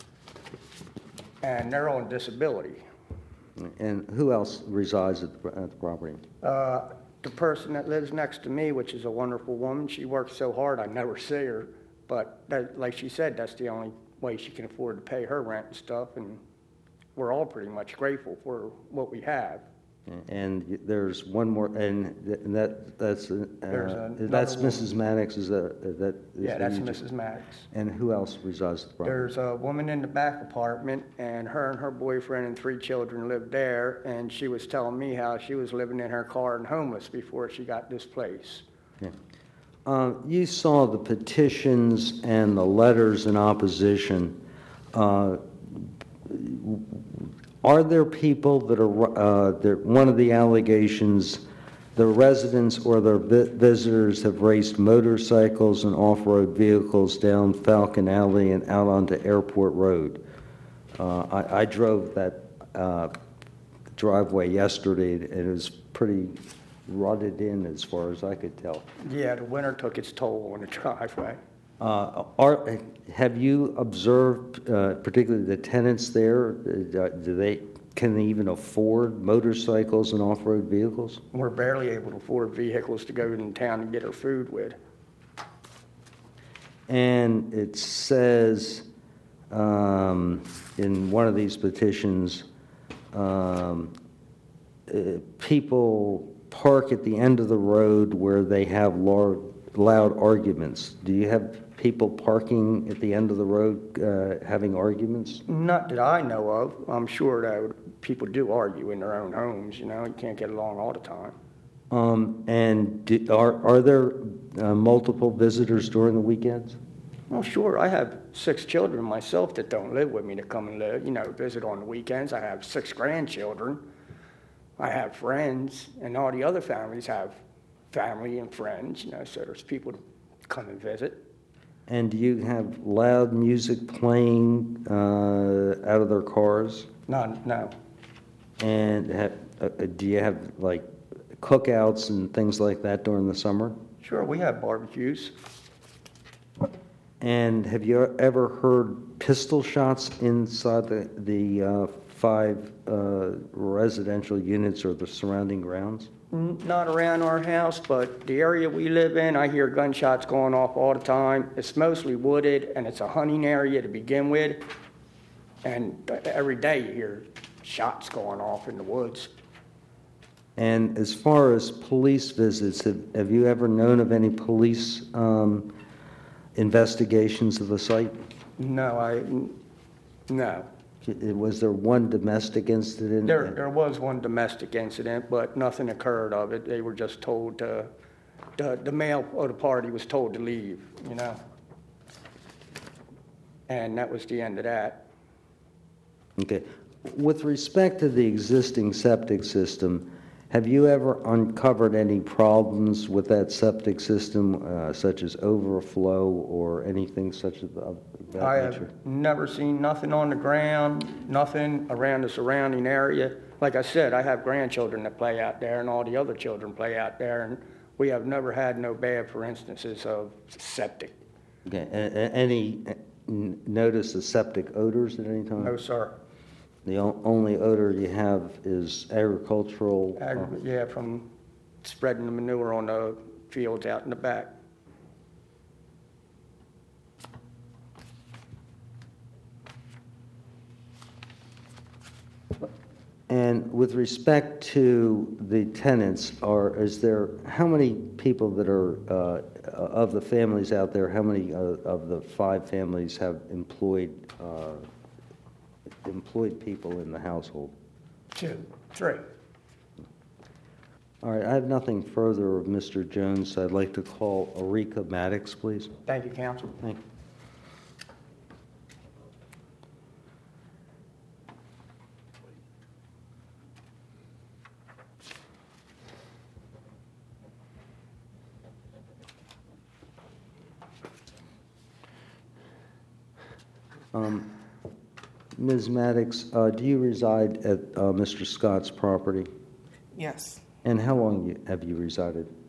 and they're on disability. And who else resides at the, at the property? Uh, The person that lives next to me, which is a wonderful woman, she works so hard I never see her. But that, like she said, that's the only way she can afford to pay her rent and stuff. And we're all pretty much grateful for what we have. And there's one more, and th- and that, that's, uh, There's another that's woman. Missus Maddox, is that, is that? is Yeah, that's who you- Missus Maddox. And who else resides at the property? There's a woman in the back apartment, and her and her boyfriend and three children live there. And she was telling me how she was living in her car and homeless before she got this place. Yeah. Uh, You saw the petitions and the letters in opposition. Uh, Are there people that are, uh, that one of the allegations, the residents or their vi- visitors have raced motorcycles and off-road vehicles down Falcon Alley and out onto Airport Road? Uh, I I drove that uh, driveway yesterday, and it was pretty rutted in as far as I could tell. Yeah, the winter took its toll on the driveway. Uh, Are, have you observed, uh, particularly the tenants there, uh, do they, can they even afford motorcycles and off-road vehicles? We're barely able to afford vehicles to go in town and get our food with. And it says um, in one of these petitions, um, uh, people park at the end of the road where they have lar- loud arguments. Do you have people parking at the end of the road uh, having arguments? Not that I know of. I'm sure that people do argue in their own homes, you know, you can't get along all the time. Um, And do- are are there uh, multiple visitors during the weekends? Well, sure, I have six children myself that don't live with me that come and live, you know, visit on the weekends. I have six grandchildren. I have friends, and all the other families have family and friends, you know, so there's people to come and visit. And do you have loud music playing uh, out of their cars? No, no. And have, uh, uh, do you have like cookouts and things like that during the summer? Sure, we have barbecues. And have you ever heard pistol shots inside the, the uh, five uh, residential units or the surrounding grounds? N- Not around our house, but the area we live in, I hear gunshots going off all the time. It's mostly wooded, and it's a hunting area to begin with. And th- every day you hear shots going off in the woods. And as far as police visits, have, have you ever known of any police um, investigations of the site? No, I, n- no. Was there one domestic incident? There, there was one domestic incident, but nothing occurred of it. They were just told to, the, the male of the party was told to leave, you know? And that was the end of that. Okay. With respect to the existing septic system, have you ever uncovered any problems with that septic system, uh, such as overflow or anything such as of that I nature? have never seen nothing on the ground, nothing around the surrounding area. Like I said, I have grandchildren that play out there, and all the other children play out there, and we have never had no bad, for instances, of septic. Okay. A- a- any uh, n- notice of septic odors at any time? No, sir. The o- only odor you have is agricultural? uh, Ag- Yeah, from spreading the manure on the fields out in the back. And with respect to the tenants, are, is there, how many people that are, uh, of the families out there, how many uh, of the five families have employed, uh, employed people in the household? Two, three. All right, I have nothing further of Mister Jones. I'd like to call Erika Maddox, please. Thank you, counsel. Thank you. Um, Miz Maddox, uh, do you reside at uh, Mister Scott's property? Yes, And how long you- have you resided?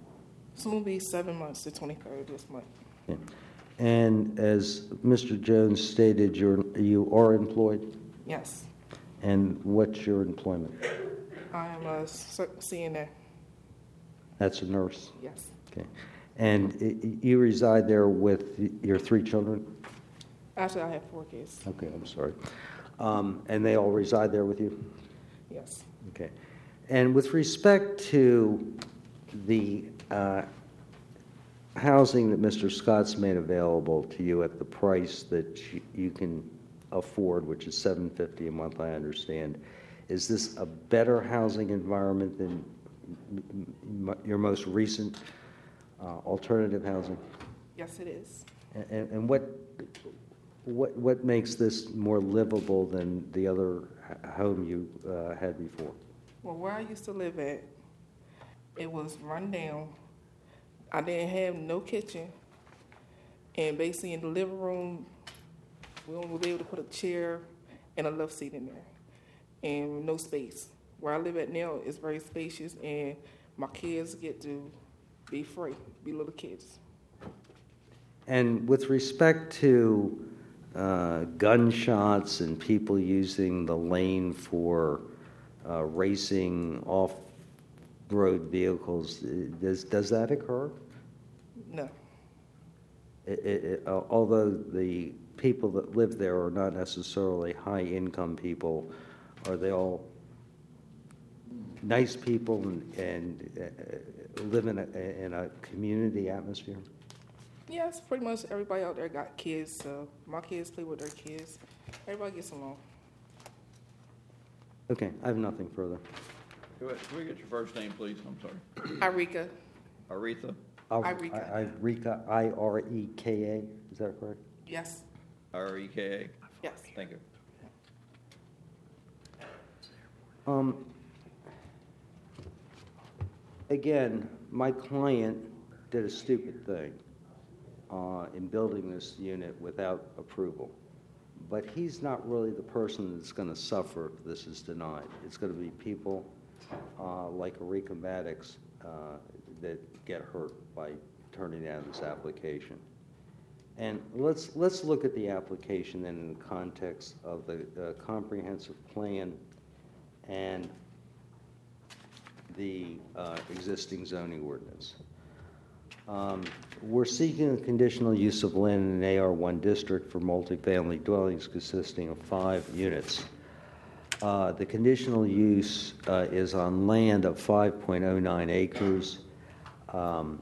Soon will be seven months to twenty-third this month. Okay. And as Mister Jones stated, you're, you are employed? Yes, And what's your employment? I am a C N A. That's a nurse? Yes, Okay. And i- you reside there with your three children? actually, I have four kids. Okay, I'm sorry. Um, And they all reside there with you? Yes, Okay. And with respect to the uh, housing that Mister Scott's made available to you at the price that you- you can afford, which is seven hundred fifty dollars a month, I understand, is this a better housing environment than m- m- your most recent uh, alternative housing? yes, it is. And- And and what, what what makes this more livable than the other h- home you uh, had before? Well, where I used to live at, it was run down. I didn't have no kitchen, and basically in the living room, we only was able to put a chair and a love seat in there, and no space. Where I live at now is very spacious, and my kids get to be free, be little kids. And with respect to uh, gunshots and people using the lane for uh, racing off-road vehicles, uh, does does that occur? No, It, it, it- uh, although the people that live there are not necessarily high-income people, are they all nice people and, and uh, live in a, in a community atmosphere? yes, pretty much everybody out there got kids, so my kids play with their kids. Everybody gets along. Okay, I have nothing further. Can we- can we get your first name, please? I'm sorry. Irika, Aretha? I'll- Irika. I- Irika, I R E K A, is that correct? yes, R E K A? yes. Thank you. Um, again, my client did a stupid thing uh, in building this unit without approval. But he's not really the person that's going to suffer if this is denied. It's going to be people uh, like Erika Maddox uh, that get hurt by turning down this application. And let's let's look at the application then in the context of the uh, comprehensive plan and the uh, existing zoning ordinance. Um, We're seeking a conditional use of land in an A R one district for multifamily dwellings consisting of five units. Uh, The conditional use uh, is on land of five point oh nine acres. Um,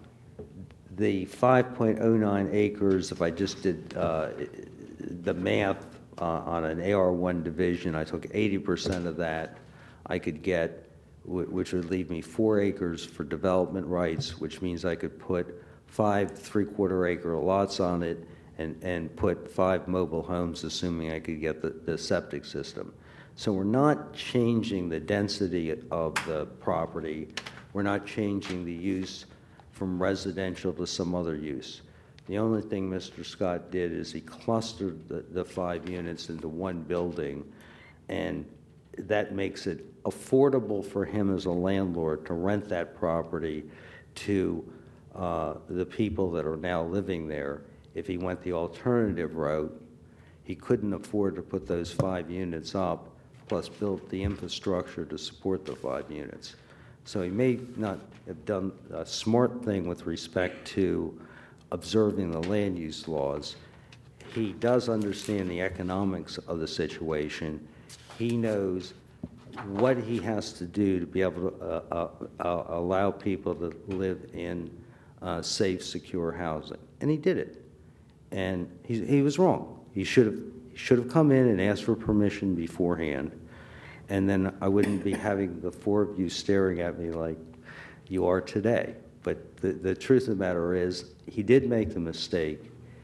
The five point oh nine acres, if I just did uh, the math uh, on an A R one division, I took eighty percent of that, I could get, wh- which would leave me four acres for development rights, which means I could put five three-quarter acre lots on it and, and put five mobile homes, assuming I could get the, the septic system. So we're not changing the density of the property. We're not changing the use from residential to some other use. The only thing Mister Scott did is he clustered the, the five units into one building, and that makes it affordable for him as a landlord to rent that property to uh, the people that are now living there. If he went the alternative route, he couldn't afford to put those five units up, plus build the infrastructure to support the five units. So he may not have done a smart thing with respect to observing the land use laws. He does understand the economics of the situation. He knows what he has to do to be able to uh, uh, uh, allow people to live in uh, safe, secure housing. And he did it. And he, he was wrong. He should have he should have come in and asked for permission beforehand. And then I wouldn't be having the four of you staring at me like you are today. But the, the truth of the matter is, he did make the mistake,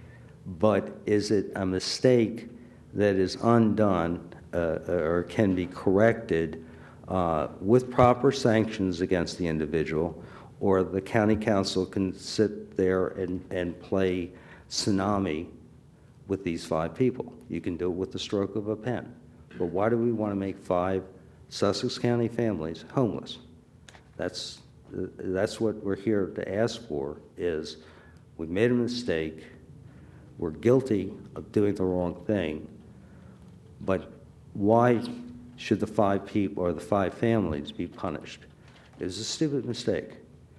but is it a mistake that is undone uh, or can be corrected uh, with proper sanctions against the individual, or the county council can sit there and, and play tsunami with these five people? You can do it with the stroke of a pen. But why do we want to make five Sussex County families homeless? That's that's what we're here to ask for, is we made a mistake, we're guilty of doing the wrong thing, but why should the five people or the five families be punished? It was a stupid mistake.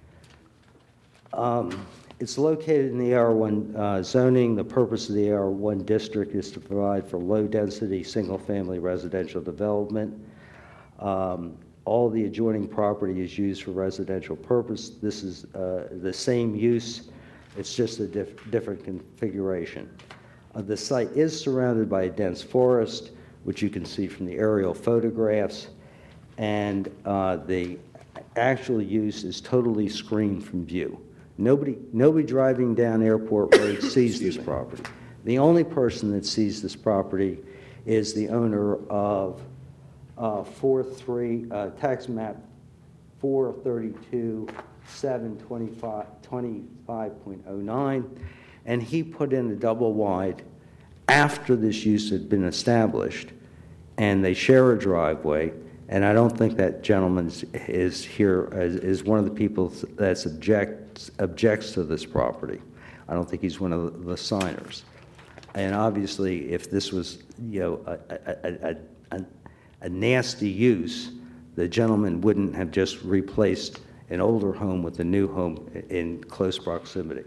Um, it's located in the A R one uh, zoning. The purpose of the A R one district is to provide for low-density, single-family residential development. Um, all the adjoining property is used for residential purpose. This is uh, the same use. It's just a diff- different configuration. Uh, the site is surrounded by a dense forest, which you can see from the aerial photographs, and uh, the actual use is totally screened from view. Nobody, nobody driving down Airport Road sees this property. The only person that sees this property is the owner of uh, four three uh, tax map four thirty-two seven twenty-five point oh nine, and he put in a double wide after this use had been established, and they share a driveway. And I don't think that gentleman is here as is one of the people that objects objects to this property. I don't think he's one of the signers. And obviously, if this was, you know, a, a, a, a, a nasty use, the gentleman wouldn't have just replaced an older home with a new home in close proximity.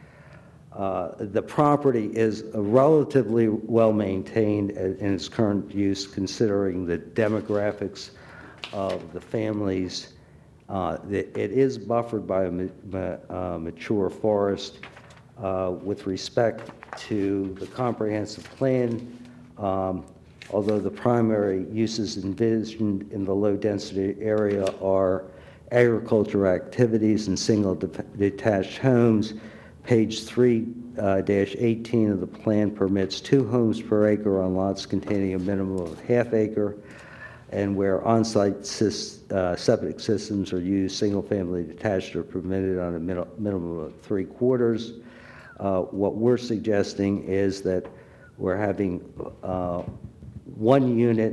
Uh, the property is relatively well maintained in its current use, considering the demographics of the families. Uh, it, it is buffered by a ma- uh, mature forest. Uh, with respect to the comprehensive plan, um, although the primary uses envisioned in the low-density area are agricultural activities and single de- detached homes, page three dash eighteen of the plan permits two homes per acre on lots containing a minimum of half acre, and where on-site sys, uh, septic systems are used, single-family detached are permitted on a min- minimum of three quarters. Uh, what we're suggesting is that we're having uh, one unit,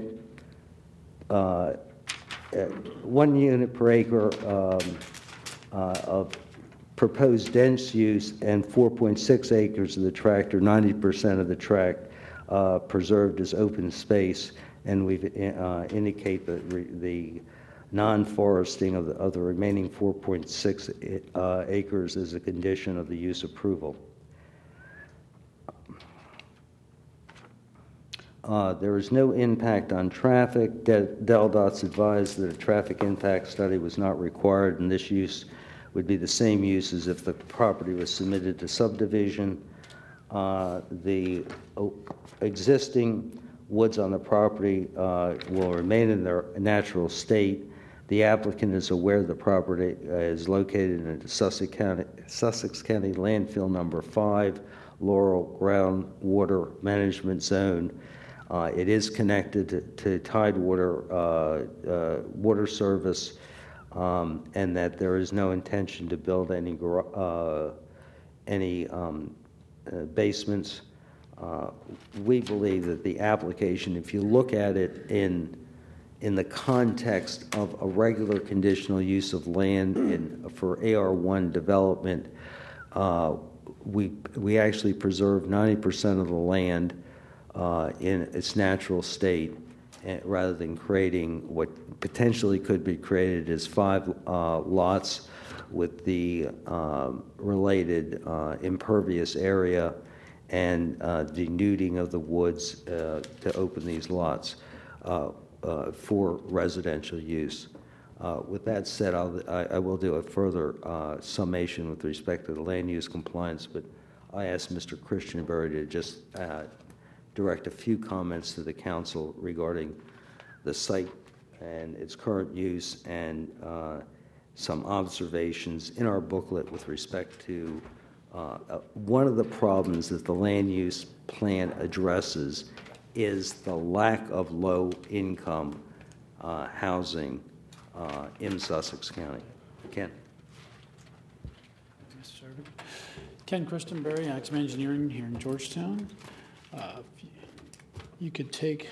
uh, one unit per acre um, uh, of proposed dense use, and four point six acres of the tract, or ninety percent of the tract, uh, preserved as open space. And we've uh, indicate that re- the non-foresting of the, of the remaining four point six uh, acres is a condition of the use approval. Uh, there is no impact on traffic. De- DelDOT's advised that a traffic impact study was not required, and this use would be the same use as if the property was submitted to subdivision. Uh, the uh, existing woods on the property uh, will remain in their natural state. The applicant is aware the property uh, is located in the Sussex County, Sussex County Landfill Number Five, Laurel Groundwater Management Zone. Uh, it is connected to, to Tidewater uh, uh, Water Service, um, and that there is no intention to build any uh, any um, uh, basements. Uh, we believe that the application, if you look at it in in the context of a regular conditional use of land in, for A R one development, uh, we we actually preserve ninety percent of the land uh, in its natural state, and, rather than creating what potentially could be created as five uh, lots with the um, related uh, impervious area and uh, denuding of the woods uh, to open these lots uh, uh, for residential use. Uh, with that said, I'll, I, I will do a further uh, summation with respect to the land use compliance, but I asked Mister Christianberry to just uh, direct a few comments to the council regarding the site and its current use, and uh, some observations in our booklet with respect to uh, uh, one of the problems that the land use plan addresses is the lack of low-income uh, housing uh, in Sussex County. Ken? Mister Ken Christenberry, Axum Engineering here in Georgetown. Uh, if you, you could take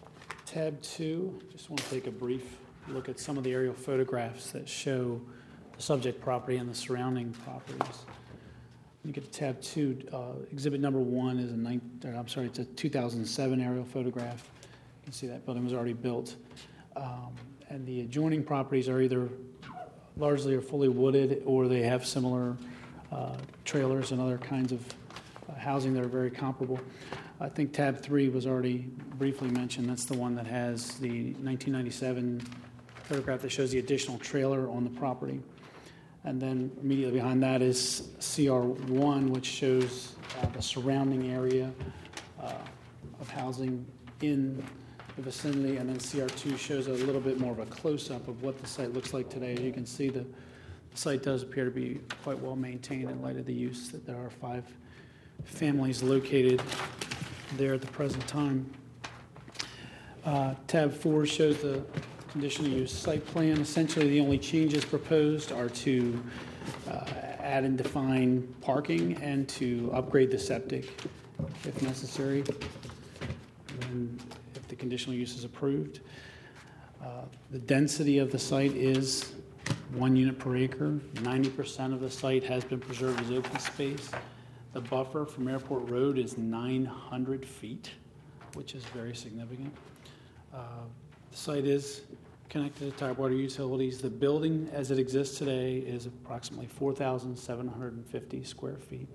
tab two. Just want to take a brief look at some of the aerial photographs that show the subject property and the surrounding properties. You get to tab two. Uh, exhibit number one is a nine, or I'm sorry, it's a two thousand seven aerial photograph. You can see that building was already built. Um, and the adjoining properties are either largely or fully wooded, or they have similar uh, trailers and other kinds of uh, housing that are very comparable. I think tab three was already briefly mentioned. That's the one that has the nineteen ninety-seven photograph that shows the additional trailer on the property. And then immediately behind that is C R one, which shows uh, the surrounding area uh, of housing in the vicinity. And then C R two shows a little bit more of a close-up of what the site looks like today. As you can see, the, the site does appear to be quite well maintained in light of the use that there are five families located there at the present time. Uh, tab four shows the conditional use site plan. Essentially, the only changes proposed are to uh, add and define parking and to upgrade the septic if necessary, and if the conditional use is approved. Uh, the density of the site is one unit per acre. ninety percent of the site has been preserved as open space. The buffer from Airport Road is nine hundred feet, which is very significant. Uh, the site is connected to Tidewater Utilities. The building as it exists today is approximately four thousand seven hundred fifty square feet.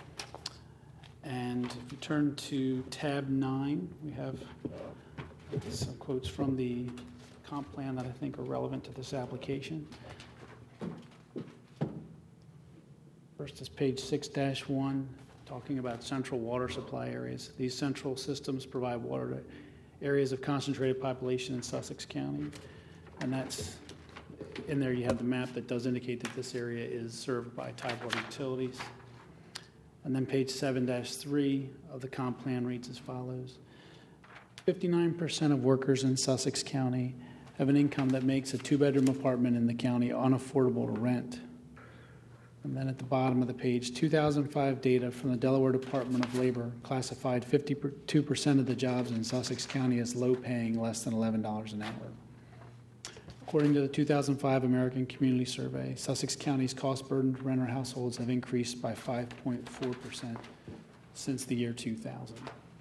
And if you turn to tab nine, we have some quotes from the comp plan that I think are relevant to this application. First is page six dash one, talking about central water supply areas. These central systems provide water to areas of concentrated population in Sussex County. And that's, in there you have the map that does indicate that this area is served by Tidewater Utilities. And then page seven dash three of the comp plan reads as follows. fifty-nine percent of workers in Sussex County have an income that makes a two-bedroom apartment in the county unaffordable to rent. And then at the bottom of the page, two thousand five data from the Delaware Department of Labor classified fifty-two percent of the jobs in Sussex County as low-paying, less than eleven dollars an hour. According to the two thousand five American Community Survey, Sussex County's cost-burdened renter households have increased by five point four percent since the year two thousand.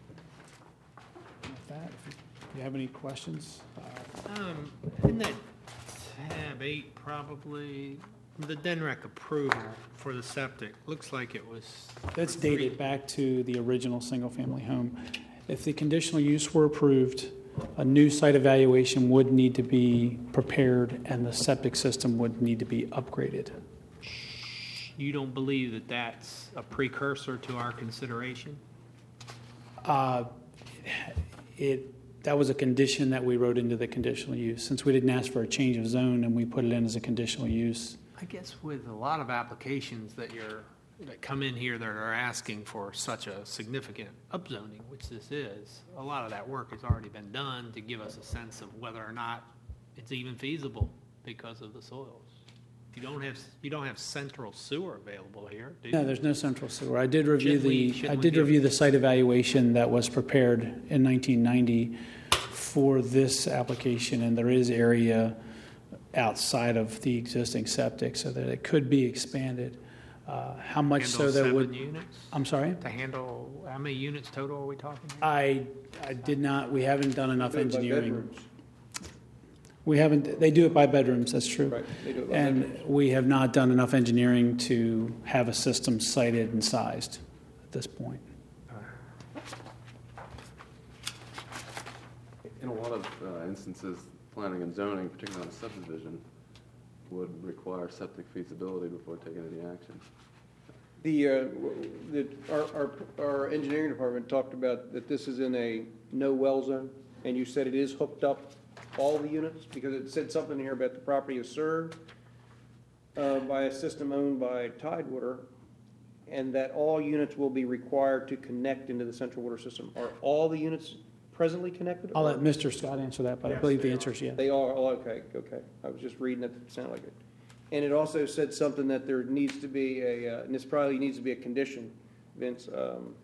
With that, if you have any questions? Uh, Um, in that tab eight, probably, the D N R E C approval for the septic, looks like it was. That's dated back to the original single-family home. If the conditional use were approved, a new site evaluation would need to be prepared and the septic system would need to be upgraded. You don't believe that that's a precursor to our consideration? Uh, it, that was a condition that we wrote into the conditional use. Since we didn't ask for a change of zone and we put it in as a conditional use. I guess with a lot of applications that you're, that come in here that are asking for such a significant upzoning, which this is, a lot of that work has already been done to give us a sense of whether or not it's even feasible because of the soils. You don't have, you don't have central sewer available here, do you? No, there's no central sewer. I did review Shouldn't we- the, shouldn't I we did give- review the site evaluation that was prepared in nineteen ninety for this application, and there is area outside of the existing septic so that it could be expanded. Uh, how much so Handle that seven would? units? I'm sorry? To handle, how many units total are we talking here? I, I did not, we haven't done enough They do it by engineering. bedrooms. We haven't, they do it by bedrooms, that's true. Right, they do it by And bedrooms. we have not done enough engineering to have a system sited and sized at this point. In a lot of uh, instances, planning and zoning, particularly on a subdivision, would require septic feasibility before taking any action. The, uh, the, our, our, our engineering department talked about that this is in a no well zone, and you said it is hooked up, all the units, because it said something here about the property is served uh, by a system owned by Tidewater, and that all units will be required to connect into the central water system. Are all the units presently connected? I'll let Mister Scott answer that, but I believe the answer is yes. They are, oh, okay, okay. I was just reading it, it sounded like it. And it also said something that there needs to be a, uh, and this probably needs to be a condition, Vince, um,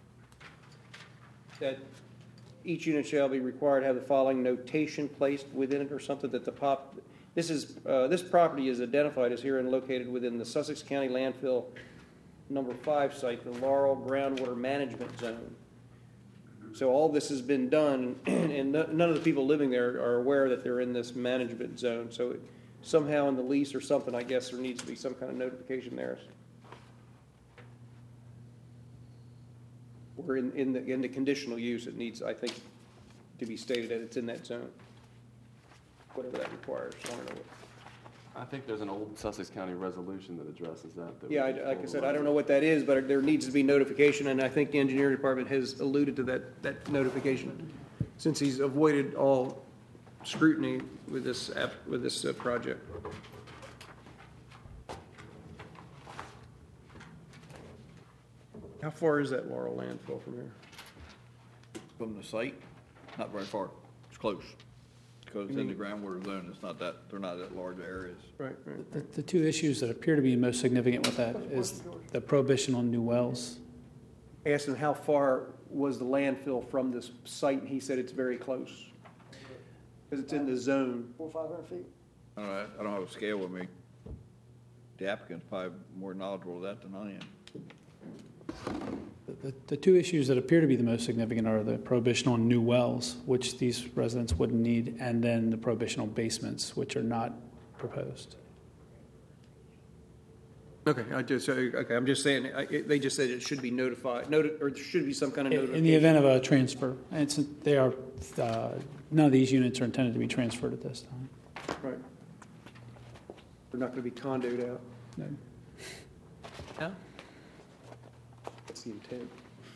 that each unit shall be required to have the following notation placed within it or something, that the pop, This is, uh, this property is identified as herein located within the Sussex County landfill number five site, the Laurel Groundwater Management Zone. So all this has been done, and no- none of the people living there are aware that they're in this management zone. So it- somehow in the lease or something, I guess there needs to be some kind of notification there. Or in, in the, in the conditional use, it needs, I think, to be stated that it's in that zone. Whatever that requires, I don't know what. I think there's an old Sussex County resolution that addresses that. that Yeah, we I- can like I pull said, up. I don't know what that is, but there needs to be notification, and I think the engineering department has alluded to that, that notification, since he's avoided all scrutiny with this app, with this uh, project. How far is that Laurel landfill from here? From the site, not very far. It's close. Because it's in the groundwater zone, it's not that, they're not that large areas. Right, right. The, the two issues that appear to be most significant with that is the prohibition on new wells. I asked him how far was the landfill from this site, and he said it's very close. Because it's in the zone. Four, five hundred feet? I don't know, I don't have a scale with me. The applicant's probably more knowledgeable of that than I am. The, the two issues that appear to be the most significant are the prohibition on new wells, which these residents wouldn't need, and then the prohibition on basements, which are not proposed. Okay, I just, okay, I'm just saying, I, it- they just said it should be notified, noti- or there should be some kind of In notification. in the event of a transfer, it's, they are, uh, none of these units are intended to be transferred at this time. Right. They're not gonna be condoed out. No. No? That's the intent.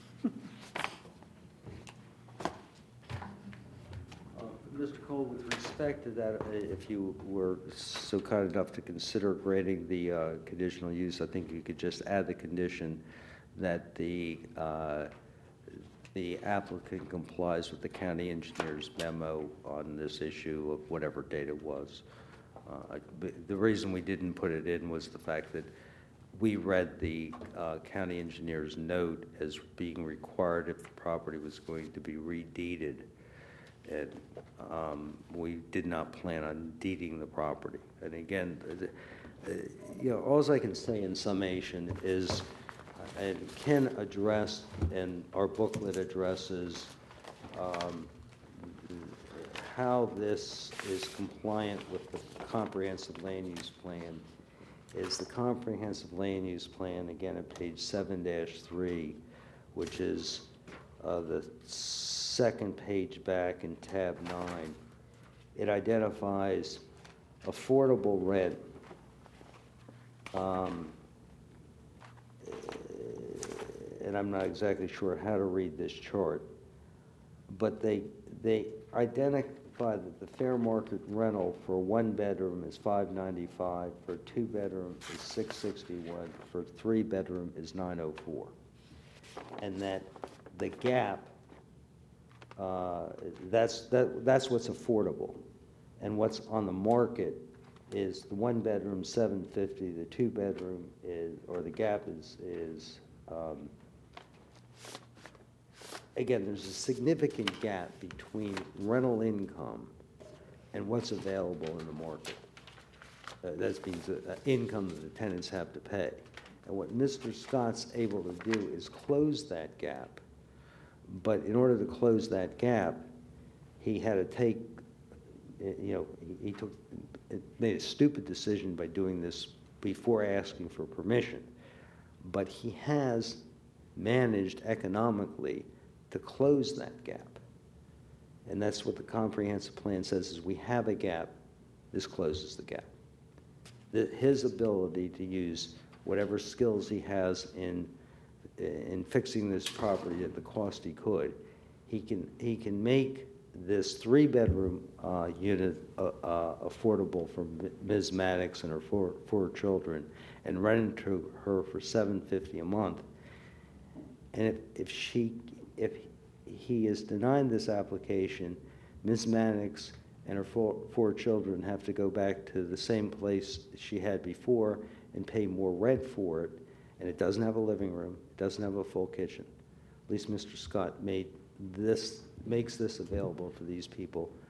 Mister Cole, with respect to that, uh, if you were so kind enough to consider granting the uh, conditional use, I think you could just add the condition that the uh, the applicant complies with the county engineer's memo on this issue of whatever date it was. Uh, I- The reason we didn't put it in was the fact that we read the uh, county engineer's note as being required if the property was going to be redeeded. And um, we did not plan on deeding the property. And again, the- uh, you know, all I can say in summation is, uh, and Ken addressed, and our booklet addresses um, how this is compliant with the comprehensive land use plan, is the comprehensive land use plan, again, at page seven dash three, which is uh, the second page back in tab nine. It identifies affordable rent. Um, and I'm not exactly sure how to read this chart, but they they identify that the fair market rental for a one bedroom is five ninety-five, for a two bedroom is six sixty-one, for a three bedroom is nine oh four, and that the gap, uh, that's that that's what's affordable, and what's on the market is the one bedroom seven fifty, the two bedroom is, or the gap is is um, again, there's a significant gap between rental income and what's available in the market. Uh, that means uh, income that the tenants have to pay. And what Mister Scott's able to do is close that gap. But in order to close that gap, he had to take, you know, he, he took, made a stupid decision by doing this before asking for permission. But he has managed economically to close that gap. And that's what the comprehensive plan says, is we have a gap, this closes the gap. The, his ability to use whatever skills he has in in fixing this property at the cost he could, he can he can make this three-bedroom uh, unit uh, uh, affordable for Miz Maddox and her four, four children, and rent it to her for seven fifty a month. And if, if she if he is denied this application, Miz Maddox and her four, four children have to go back to the same place she had before and pay more rent for it, and it doesn't have a living room, it doesn't have a full kitchen. At least Mister Scott made this makes this available for these people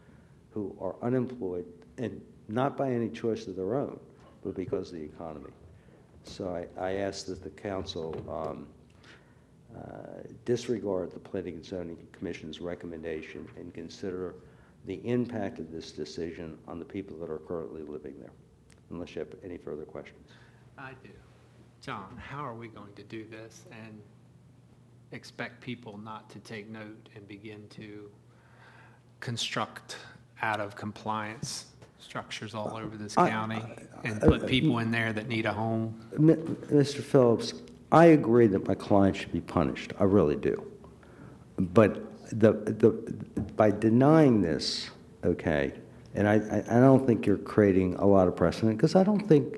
who are unemployed, and not by any choice of their own, but because of the economy. So I, I ask that the council um, uh, disregard the Planning and Zoning Commission's recommendation and consider the impact of this decision on the people that are currently living there, unless you have any further questions. I do. John, how are we going to do this and expect people not to take note and begin to construct out of compliance structures all over this I- county and I- put people in there that need a home? M- Mister Phillips, I agree that my client should be punished. I really do. But the, the, by denying this, okay, and I, I, I don't think you're creating a lot of precedent, because I don't think,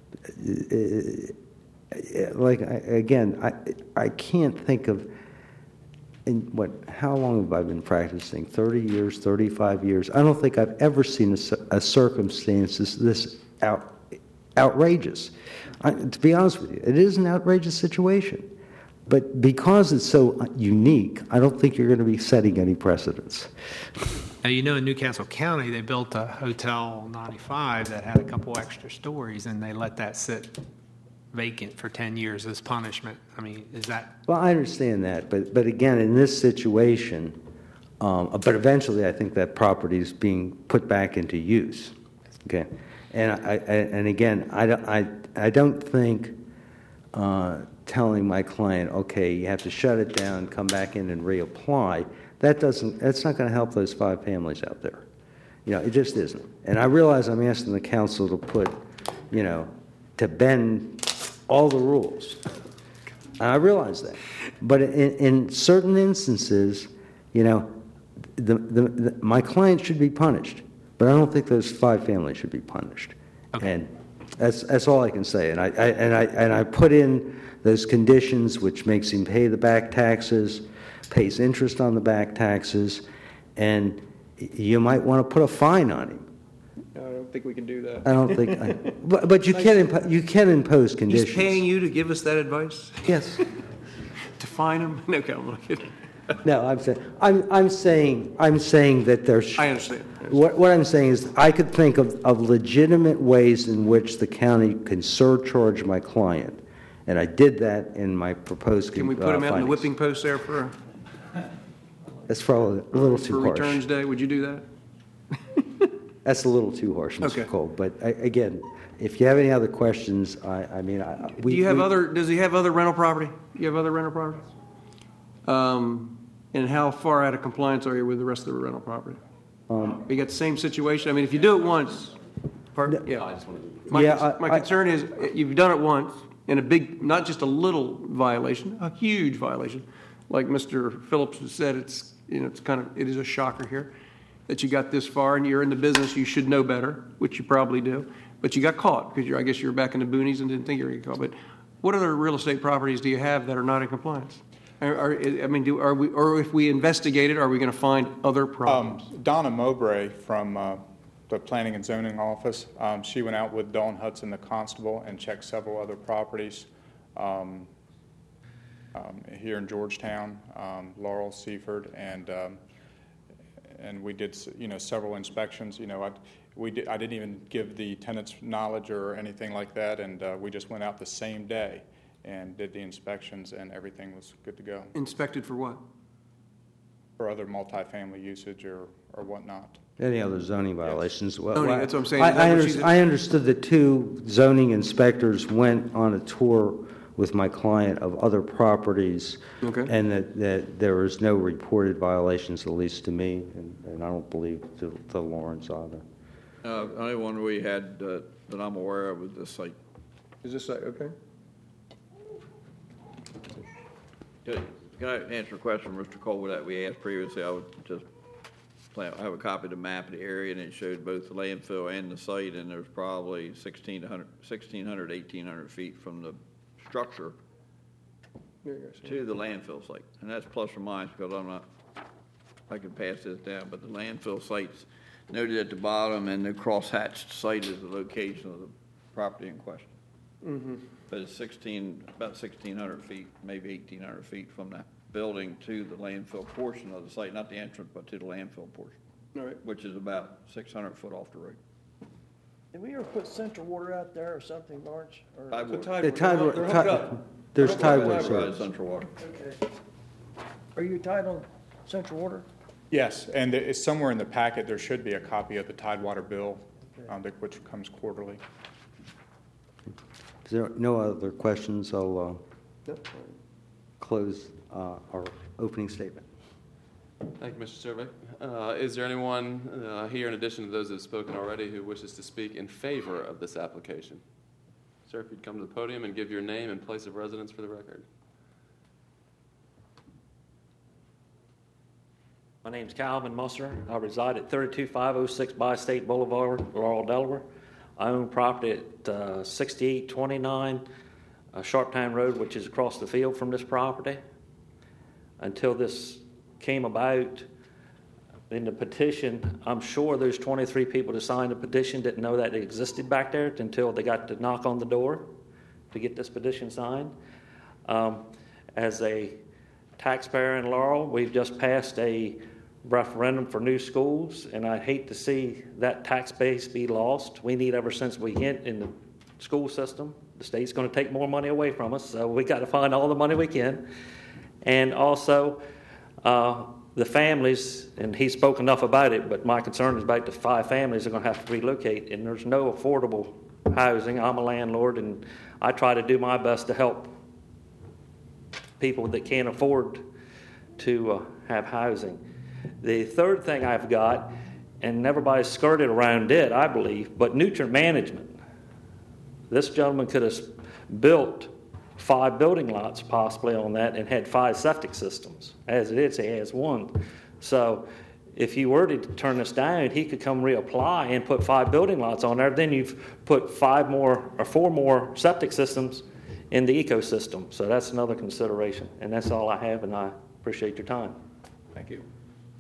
uh, like, I, again, I, I can't think of, in what, how long have I been practicing? thirty years, thirty-five years? I don't think I've ever seen a, cir- a circumstance this, this out, outrageous. I, to be honest with you, it is an outrageous situation. But because it's so unique, I don't think you're going to be setting any precedents. Now, you know, in Newcastle County, they built a Hotel ninety-five that had a couple extra stories, and they let that sit vacant for ten years as punishment. I mean, is that... Well, I understand that, but, but again, in this situation, um, but eventually I think that property is being put back into use, okay? And, I, I, and again, I don't, I, I don't think uh, telling my client, okay, you have to shut it down, come back in and reapply, that doesn't, that's not going to help those five families out there. You know, it just isn't. And I realize I'm asking the council to put, you know, to bend all the rules. And I realize that. But in, in certain instances, you know, the, the, the, my client should be punished, but I don't think those five families should be punished. Okay. And that's, that's all I can say. And I, I, and, I, and I put in those conditions which makes him pay the back taxes, pays interest on the back taxes, and you might want to put a fine on him. I don't think we can do that. I don't think, I, but, but you can, impo- you can impose conditions. He's paying you to give us that advice? Yes. To fine him? No, okay, I'm not kidding. No, I'm saying, I'm, I'm saying, I'm saying that there's. I understand. What, what I'm saying is, I could think of, of legitimate ways in which the county can surcharge my client, and I did that in my proposed. Can we put uh, him out in the findings. whipping post there for, That's probably a little for too harsh. Returns Day? Would you do that? That's a little too harsh, Mister Okay. Cole. But I, again, if you have any other questions, I, I mean, I, we. Do you have we- other, does he have other rental property? You have other rental properties? Um, and how far out of compliance are you with the rest of the rental property? Um, You got the same situation? I mean, if you do it once, pardon? I Yeah. just wanted to... My, Yeah, cons- I- my I- concern is, uh, you've done it once, in a big, not just a little violation, a huge violation. Like Mister Phillips has said, it's, you know, it's kind of, it is a shocker here that you got this far, and you're in the business, you should know better, which you probably do, but you got caught, because you're, I guess you were back in the boonies and didn't think you were going to get caught. But what other real estate properties do you have that are not in compliance? Are, are- I mean, do, are we, or if we investigate it, are we going to find other Um, problems? Donna Mowbray from uh, the Planning and Zoning Office, um, she went out with Dawn Hudson, the constable, and checked several other properties um, um, here in Georgetown, um, Laurel, Seaford, and um, and we did, s- you know, several inspections. You know, I, we did, I didn't even give the tenants knowledge or anything like that, and uh, we just went out the same day and did the inspections, and everything was good to go Inspected for what? for other multifamily usage or, or whatnot. Any other zoning violations? Well, Zoning, well, that's what I'm saying. I, Is that I what under- she's- I understood that two zoning inspectors went on a tour with my client of other properties. Okay. And that, that there was no reported violations, at least to me, and, and I don't believe to, to Lawrence either. Uh, the only one we had uh, that I'm aware of was this site. Is this, like- okay? Can can I answer a question, Mister Cole, that we asked previously? I would just, plan- I have a copy of the map of the area, and it showed both the landfill and the site, and there's probably sixteen hundred, sixteen hundred, eighteen hundred feet from the structure There you go. to the landfill site. And that's plus or minus, because I'm not, I can pass this down, but the landfill site's noted at the bottom, and the cross-hatched site is the location of the property in question. Mm-hmm. But it's sixteen, about sixteen hundred feet, maybe eighteen hundred feet from the building to the landfill portion of the site, not the entrance, but to the landfill portion. All right. which is about six hundred foot off the road. Did we ever put central water out there or something, Lawrence? Or- Tide water. The tide wa- They're ti- hooked up. There's They're tide hooked water up. Provide service. central water. Okay. Are you tied on central water? Yes, and it's somewhere in the packet, there should be a copy of the Tidewater bill, Okay. um, that- which comes quarterly. Is there no other questions? I'll uh, Nope. close uh, our opening statement. Thank you, Mister Survey. Uh, Is there anyone uh, here, in addition to those that have spoken already, who wishes to speak in favor of this application? Sir, if you'd come to the podium and give your name and place of residence for the record. My name's Calvin Musser. I reside at thirty-two five oh six Bi-State Boulevard, Laurel, Delaware. I own property at uh, sixty-eight twenty-nine uh, Sharptown Road, which is across the field from this property. Until this came about in the petition, I'm sure those twenty-three people that signed the petition didn't know that it existed back there until they got to knock on the door to get this petition signed. Um, as a taxpayer in Laurel, we've just passed a referendum for new schools, and I hate to see that tax base be lost. We need ever since we hit in the school system. The state's going to take more money away from us, so we got to find all the money we can. And also, uh, the families, and he spoke enough about it, but my concern is about the five families that are going to have to relocate, and there's no affordable housing. I'm a landlord, and I try to do my best to help people that can't afford to uh, have housing. The third thing I've got, and everybody's skirted around it, I believe, but nutrient management. This gentleman could have built five building lots possibly on that and had five septic systems. As it is, he has one. So if you were to turn this down, he could come reapply and put five building lots on there. Then you've put five more or four more septic systems in the ecosystem. So that's another consideration. And that's all I have, and I appreciate your time. Thank you.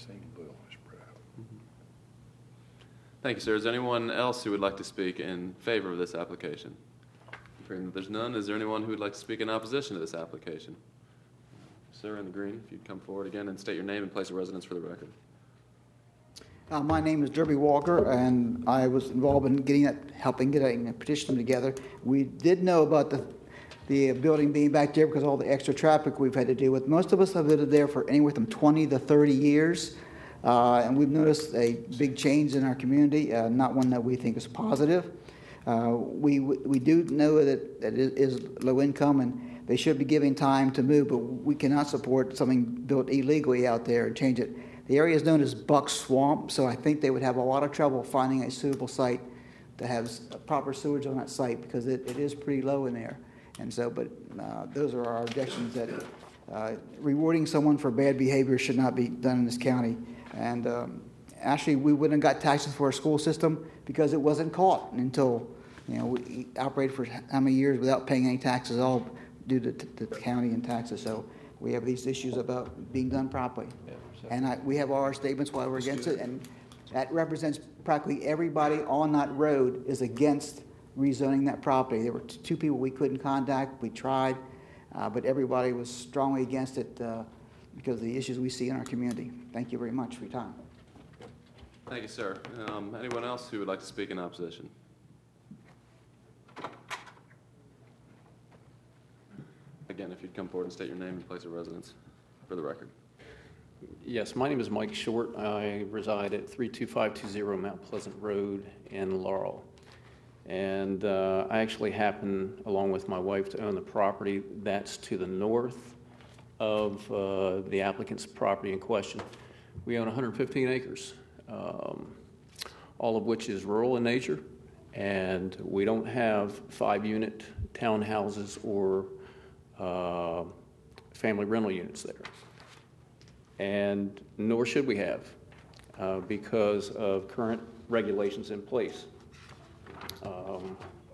Thank you, sir. Is there anyone else who would like to speak in favor of this application? Hearing that there's none, is there anyone who would like to speak in opposition to this application? Sir in the green, if you'd come forward again and state your name and place of residence for the record. Uh, my name is Derby Walker, and I was involved in getting that, helping getting a petition together. We did know about the the building being back there because of all the extra traffic we've had to deal with. Most of us have lived there for anywhere from twenty to thirty years, uh, and we've noticed a big change in our community, uh, not one that we think is positive. Uh, we we do know that, that it is low income, and they should be giving time to move, but we cannot support something built illegally out there and change it. The area is known as Buck Swamp, so I think they would have a lot of trouble finding a suitable site that has proper sewage on that site because it, it is pretty low in there. And so, but uh, those are our objections, that uh, rewarding someone for bad behavior should not be done in this county. And um, actually, we wouldn't have got taxes for our school system because it wasn't caught until, you know, we operated for how many years without paying any taxes, all due to, to the county and taxes. So we have these issues about being done properly. Yeah, so. And I, we have all our statements why we're against it, and that represents practically everybody on that road is against rezoning that property. There were t- two people we couldn't contact. We tried, uh, but everybody was strongly against it uh, because of the issues we see in our community. Thank you very much for your time. Thank you, sir. Um, anyone else who would like to speak in opposition? Again, if you'd come forward and state your name and place of residence for the record. Yes, my name is Mike Short. I reside at three two five two zero Mount Pleasant Road in Laurel. And uh, I actually happen, along with my wife, to own the property that's to the north of uh, the applicant's property in question. We own one hundred fifteen acres, um, all of which is rural in nature, and we don't have five-unit townhouses or uh, family rental units there. And nor should we have, uh, because of current regulations in place. Um,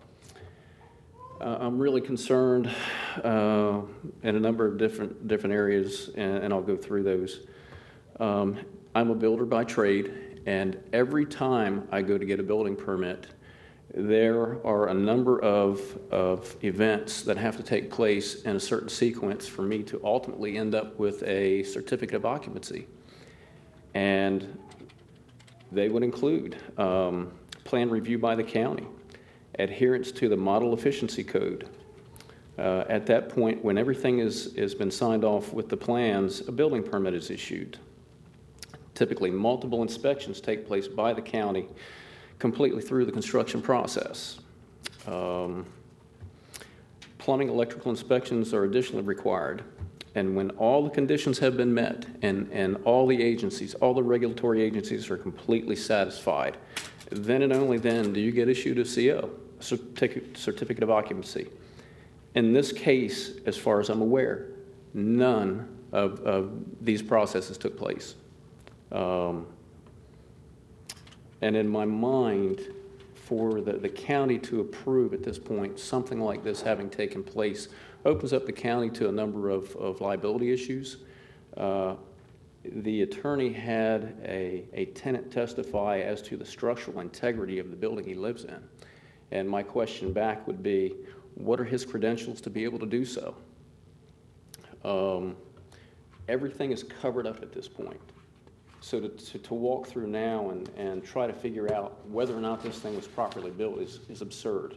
I'm really concerned uh, in a number of different different areas, and, and I'll go through those. Um, I'm a builder by trade, and every time I go to get a building permit, there are a number of, of events that have to take place in a certain sequence for me to ultimately end up with a certificate of occupancy. And They would include um, plan review by the county, adherence to the model efficiency code. Uh, at that point, when everything is, has been signed off with the plans, a building permit is issued. Typically, multiple inspections take place by the county completely through the construction process. Um, plumbing, electrical inspections are additionally required. And when all the conditions have been met and, and all the agencies, all the regulatory agencies are completely satisfied, then and only then do you get issued a C O, a certificate, certificate of occupancy. In this case, as far as I'm aware, none of, of these processes took place. Um, and in my mind, for the, the county to approve at this point something like this having taken place opens up the county to a number of, of liability issues. Uh, the attorney had a, a tenant testify as to the structural integrity of the building he lives in. And my question back would be, what are his credentials to be able to do so? Um, everything is covered up at this point. So to, to, to walk through now and, and try to figure out whether or not this thing was properly built is, is absurd.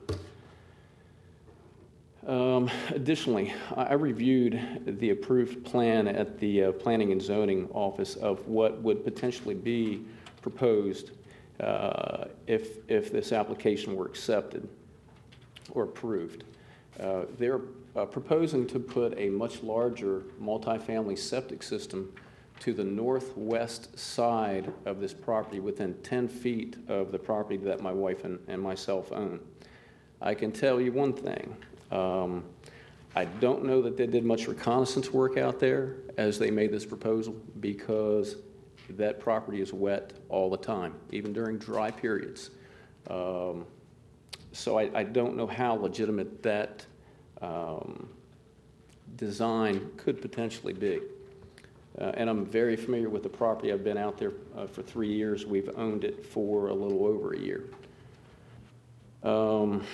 Um, additionally, I reviewed the approved plan at the uh, Planning and Zoning Office of what would potentially be proposed uh, if, if this application were accepted or approved. Uh, they're uh, proposing to put a much larger multifamily septic system to the northwest side of this property within ten feet of the property that my wife and, and myself own. I can tell you one thing. Um, I don't know that they did much reconnaissance work out there as they made this proposal, because that property is wet all the time, even during dry periods. Um, so I, I don't know how legitimate that um, design could potentially be. Uh, and I'm very familiar with the property. I've been out there uh, for three years. We've owned it for a little over a year. Um,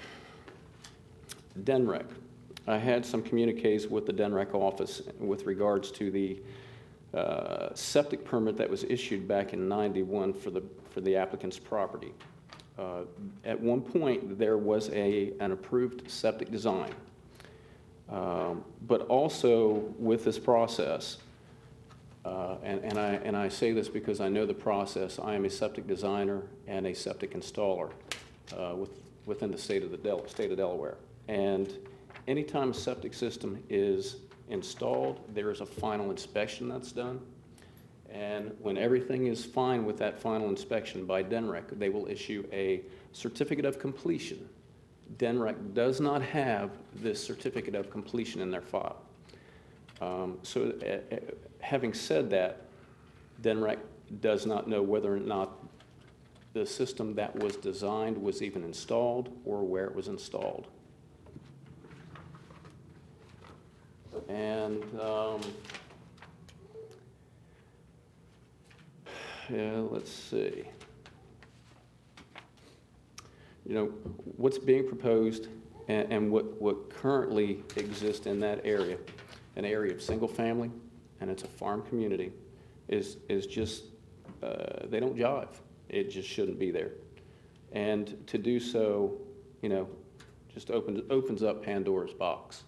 D N R E C. I had some communiques with the D N R E C office with regards to the uh, septic permit that was issued back in ninety-one for the for the applicant's property. Uh, at one point, there was a an approved septic design, um, but also with this process, uh, and, and I and I say this because I know the process. I am a septic designer and a septic installer uh, with, within the state of the Del- state of Delaware. And anytime a septic system is installed, there is a final inspection that's done. And when everything is fine with that final inspection by D N R E C, they will issue a certificate of completion. D N R E C does not have this certificate of completion in their file. Um, so uh, uh, having said that, D N R E C does not know whether or not the system that was designed was even installed or where it was installed. And um, yeah, let's see. You know, what's being proposed and, and what, what currently exists in that area, an area of single family, and it's a farm community, is, is just, uh, they don't jive. It just shouldn't be there. And to do so, you know, just opens, opens up Pandora's box.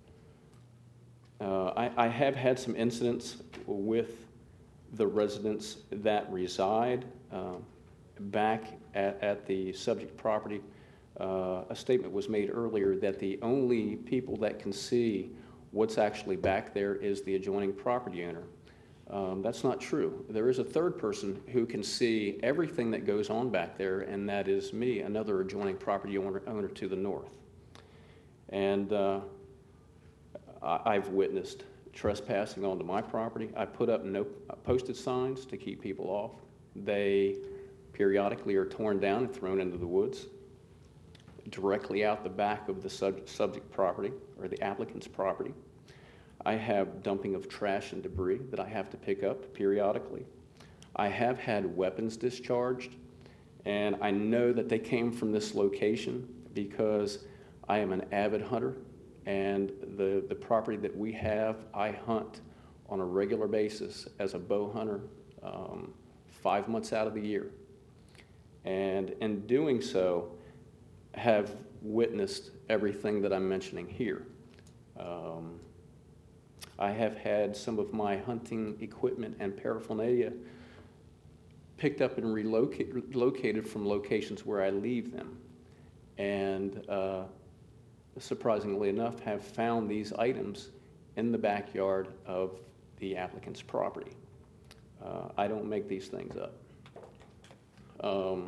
Uh, I, I have had some incidents with the residents that reside um, back at, at the subject property. Uh, a statement was made earlier that the only people that can see what's actually back there is the adjoining property owner. Um, that's not true. There is a third person who can see everything that goes on back there, and that is me, another adjoining property owner, owner to the north. And uh, I've witnessed trespassing onto my property. I put up no posted signs to keep people off. They periodically are torn down and thrown into the woods directly out the back of the sub- subject property or the applicant's property. I have dumping of trash and debris that I have to pick up periodically. I have had weapons discharged, and I know that they came from this location because I am an avid hunter. And the, the property that we have, I hunt on a regular basis as a bow hunter, um, five months out of the year. And in doing so, have witnessed everything that I'm mentioning here. Um, I have had some of my hunting equipment and paraphernalia picked up and relocated located from locations where I leave them. And uh, surprisingly enough, have found these items in the backyard of the applicant's property. Uh, I don't make these things up. Um,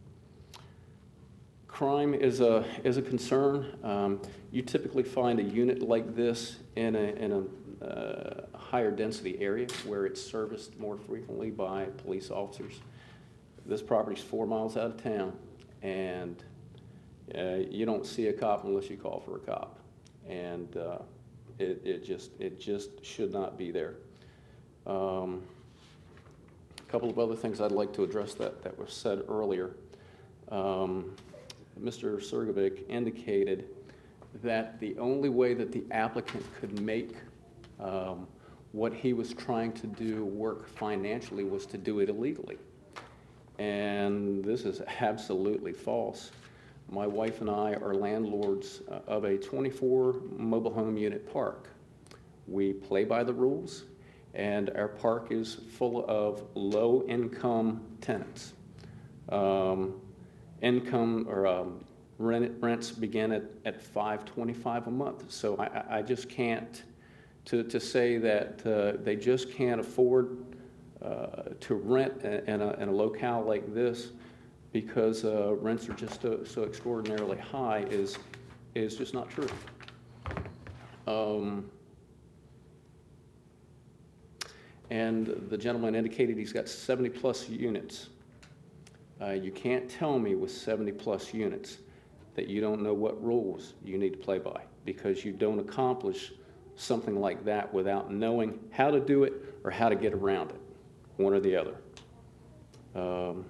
crime is a is a concern. Um, you typically find a unit like this in a in a uh, higher density area where it's serviced more frequently by police officers. This property's four miles out of town, and uh, you don't see a cop unless you call for a cop, and uh, it it just it just should not be there. Um, a couple of other things I'd like to address that that was said earlier. Um, Mister Surgovic indicated that the only way that the applicant could make um, what he was trying to do work financially was to do it illegally. And this is absolutely false. My wife and I are landlords uh, of a twenty-four mobile home unit park. We play by the rules, and our park is full of low-income tenants. Um, income or um, rent, rents begin at, at five twenty-five a month. So I, I just can't, to, to say that uh, they just can't afford uh, to rent in a, in a locale like this because uh, rents are just so, so extraordinarily high is, is just not true. Um, and the gentleman indicated he's got seventy plus units. Uh, you can't tell me with seventy plus units that you don't know what rules you need to play by, because you don't accomplish something like that without knowing how to do it or how to get around it, one or the other. Um,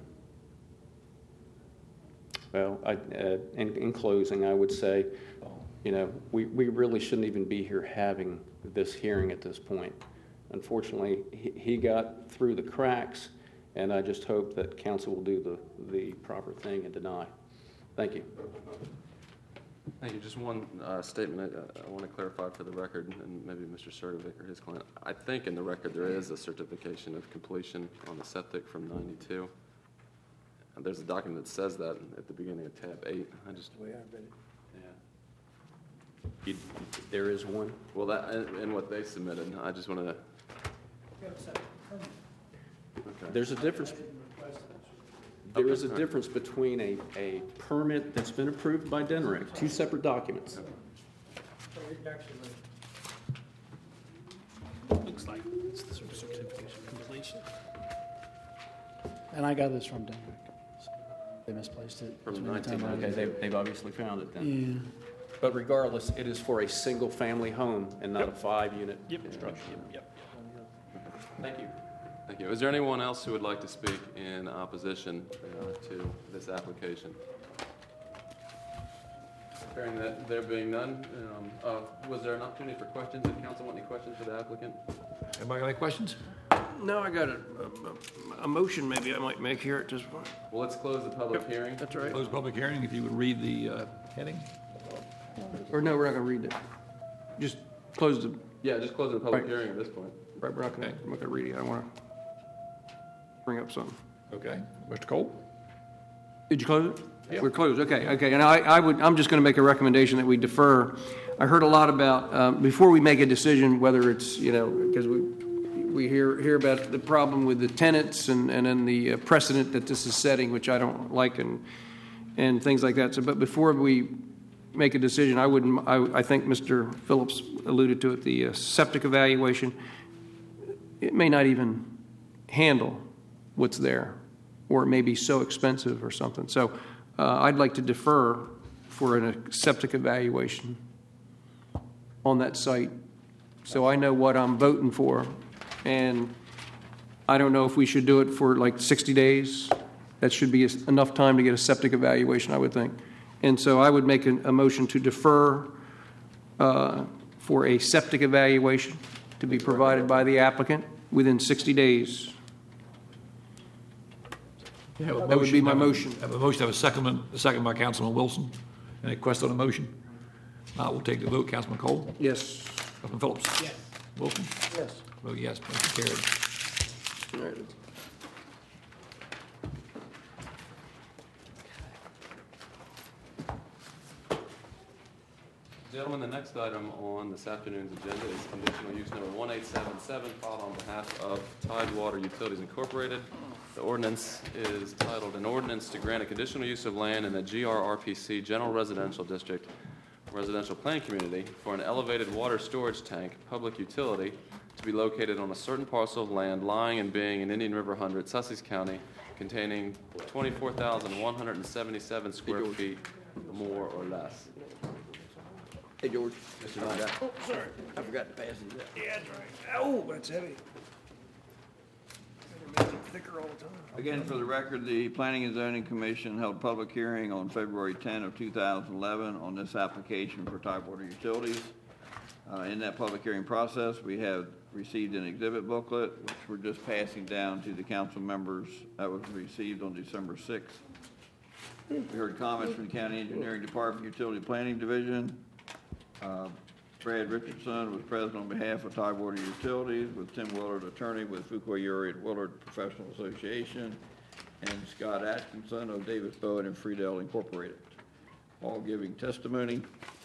well, I, uh, in, in closing, I would say, you know, we, we really shouldn't even be here having this hearing at this point. Unfortunately, he, he got through the cracks, and I just hope that council will do the, the proper thing and deny. Thank you. Thank you. Just one uh, statement I, I want to clarify for the record, and maybe Mister Surgovic or his client. I think in the record there is a certification of completion on the septic from ninety-two. And there's a document that says that at the beginning of tab eight. I just The way I read it. Yeah. You, there is one? Well, that and, and what they submitted. I just wanted to. Okay. There's a difference. There is a difference between a, a permit that's been approved by DENREC, two separate documents. Looks like it's the certificate of completion. And I got this from Denver. They misplaced it. From nineteen Okay, they've, they've obviously found it then. Yeah. But regardless, it is for a single-family home and not a five-unit construction. Yep. Thank you. Thank you. Is there anyone else who would like to speak in opposition uh, to this application? Hearing that there being none, um, uh, was there an opportunity for questions? Did council want any questions for the applicant? Anybody got any questions? No, I got a, a, a motion maybe I might make here at this point. Well, let's close the public hearing. That's right. Close public hearing, if you would read the uh, heading. Or no, we're not going to read it. Just close the, Yeah, just close the public Right. hearing at this point. right, we're not going to, I'm not going to read it. I want to bring up something. Okay. Mister Cole? Did you close it? Yeah. We're closed, okay, okay. And I, I would, I'm just going to make a recommendation that we defer. I heard a lot about, um, before we make a decision, whether it's, you know, because we, we hear, hear about the problem with the tenants and, and then the precedent that this is setting, which I don't like, and, and things like that. So, but before we make a decision, I wouldn't, I, I think Mister Phillips alluded to it, the uh, septic evaluation, it may not even handle what's there, or it may be so expensive or something. So uh, I'd like to defer for a septic evaluation on that site, so I know what I'm voting for. And I don't know if we should do it for like sixty days. That should be enough time to get a septic evaluation, I would think. And so I would make a, a motion to defer uh, for a septic evaluation to be provided by the applicant within sixty days. You have a That would be my have a- motion. Have a motion, have a second, a second by Councilman Wilson. Any question on the motion? Now we'll take the vote. Councilman Cole? Yes. Councilman Phillips? Yes. Wilson? Yes. Vote yes, motion carried. All right. Gentlemen, the next item on this afternoon's agenda is conditional use number one eight seven seven, filed on behalf of Tidewater Utilities Incorporated. The ordinance is titled, "An Ordinance to Grant a Conditional Use of Land in the G R R P C General Residential District Residential Plan Community for an elevated water storage tank, public utility, to be located on a certain parcel of land lying and being in Indian River Hundred, Sussex County, containing twenty-four thousand one hundred seventy-seven square feet, more or less." Hey, George. Mister Knight. Oh, sorry. I forgot to pass these out. Yeah, that's right. Oh, that's heavy. Thicker all the time. Again, for the record, the Planning and Zoning Commission held public hearing on February tenth of two thousand eleven on this application for Tidewater Utilities. Uh, in that public hearing process, we have received an exhibit booklet, which we're just passing down to the council members. That was received on December sixth. We heard comments from the County Engineering Department, Utility Planning Division. Uh, Brad Richardson was present on behalf of Tidewater Utilities, with Tim Willard, attorney with Fuquay-Uri at Willard Professional Association, and Scott Atkinson of Davis Bowen and Friedel Incorporated, all giving testimony.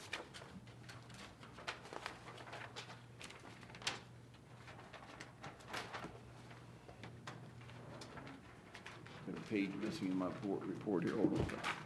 Got a page missing in my report, report here. Hold on.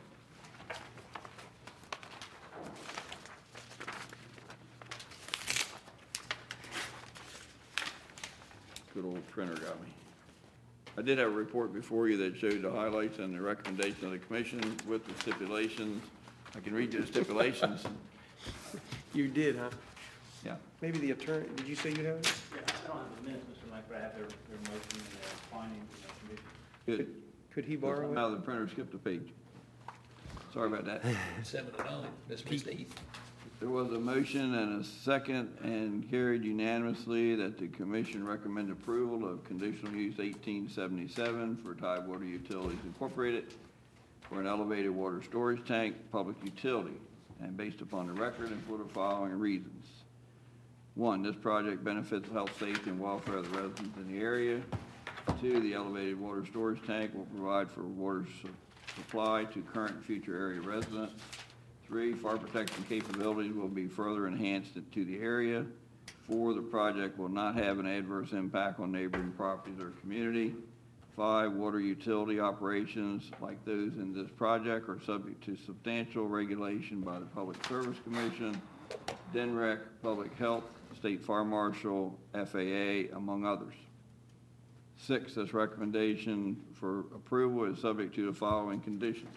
Good old printer got me. I did have a report before you that showed the highlights and the recommendation of the commission with the stipulations. I can read you the stipulations. You did, huh? Yeah. Maybe the attorney, did you say you have it? Yeah, I don't have the minutes, Mister Mike, but I have their, their motion and their findings and their conditions. Good. Could he borrow it? Now the printer skipped a page. Sorry about that. Seven to nine, Mister Steve. There was a motion and a second and carried unanimously that the commission recommend approval of conditional use eighteen seventy-seven for Tidewater Utilities Incorporated for an elevated water storage tank, public utility, and based upon the record and for the following reasons. One, this project benefits the health, safety, and welfare of the residents in the area. Two, the elevated water storage tank will provide for water su- supply to current and future area residents. Three, fire protection capabilities will be further enhanced to the area. Four, the project will not have an adverse impact on neighboring properties or community. Five, water utility operations like those in this project are subject to substantial regulation by the Public Service Commission, D N R E C, Public Health, State Fire Marshal, F A A, among others. Six, this recommendation for approval is subject to the following conditions.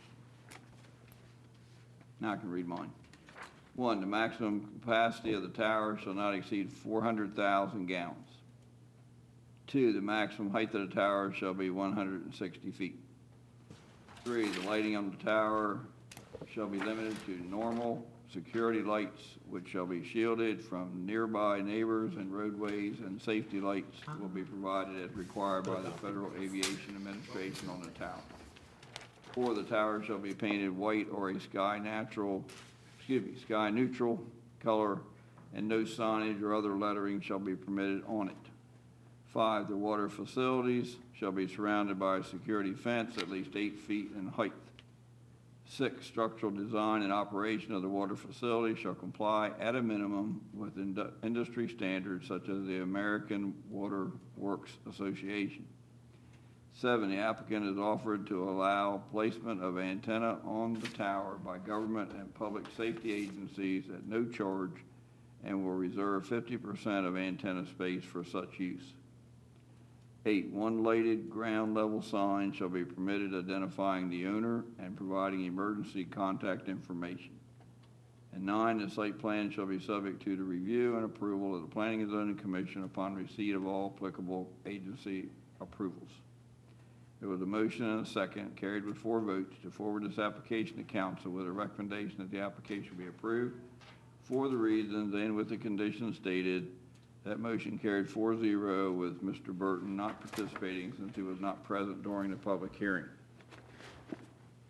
Now I can read mine. One, the maximum capacity of the tower shall not exceed four hundred thousand gallons. Two, the maximum height of the tower shall be one hundred sixty feet. Three, the lighting on the tower shall be limited to normal security lights, which shall be shielded from nearby neighbors and roadways, and safety lights will be provided as required by the Federal Aviation Administration on the tower. Four, the tower shall be painted white or a sky natural, excuse me, sky neutral color, and no signage or other lettering shall be permitted on it. Five, the water facilities shall be surrounded by a security fence at least eight feet in height. Six, structural design and operation of the water facility shall comply at a minimum with indu- industry standards such as the American Water Works Association. Seven, the applicant is offered to allow placement of antenna on the tower by government and public safety agencies at no charge, and will reserve fifty percent of antenna space for such use. Eight, one lighted ground level sign shall be permitted identifying the owner and providing emergency contact information. And nine, the site plan shall be subject to the review and approval of the Planning and Zoning Commission upon receipt of all applicable agency approvals. There was a motion and a second, carried with four votes, to forward this application to council with a recommendation that the application be approved for the reasons and with the conditions stated. That motion carried four zero with Mister Burton not participating since he was not present during the public hearing.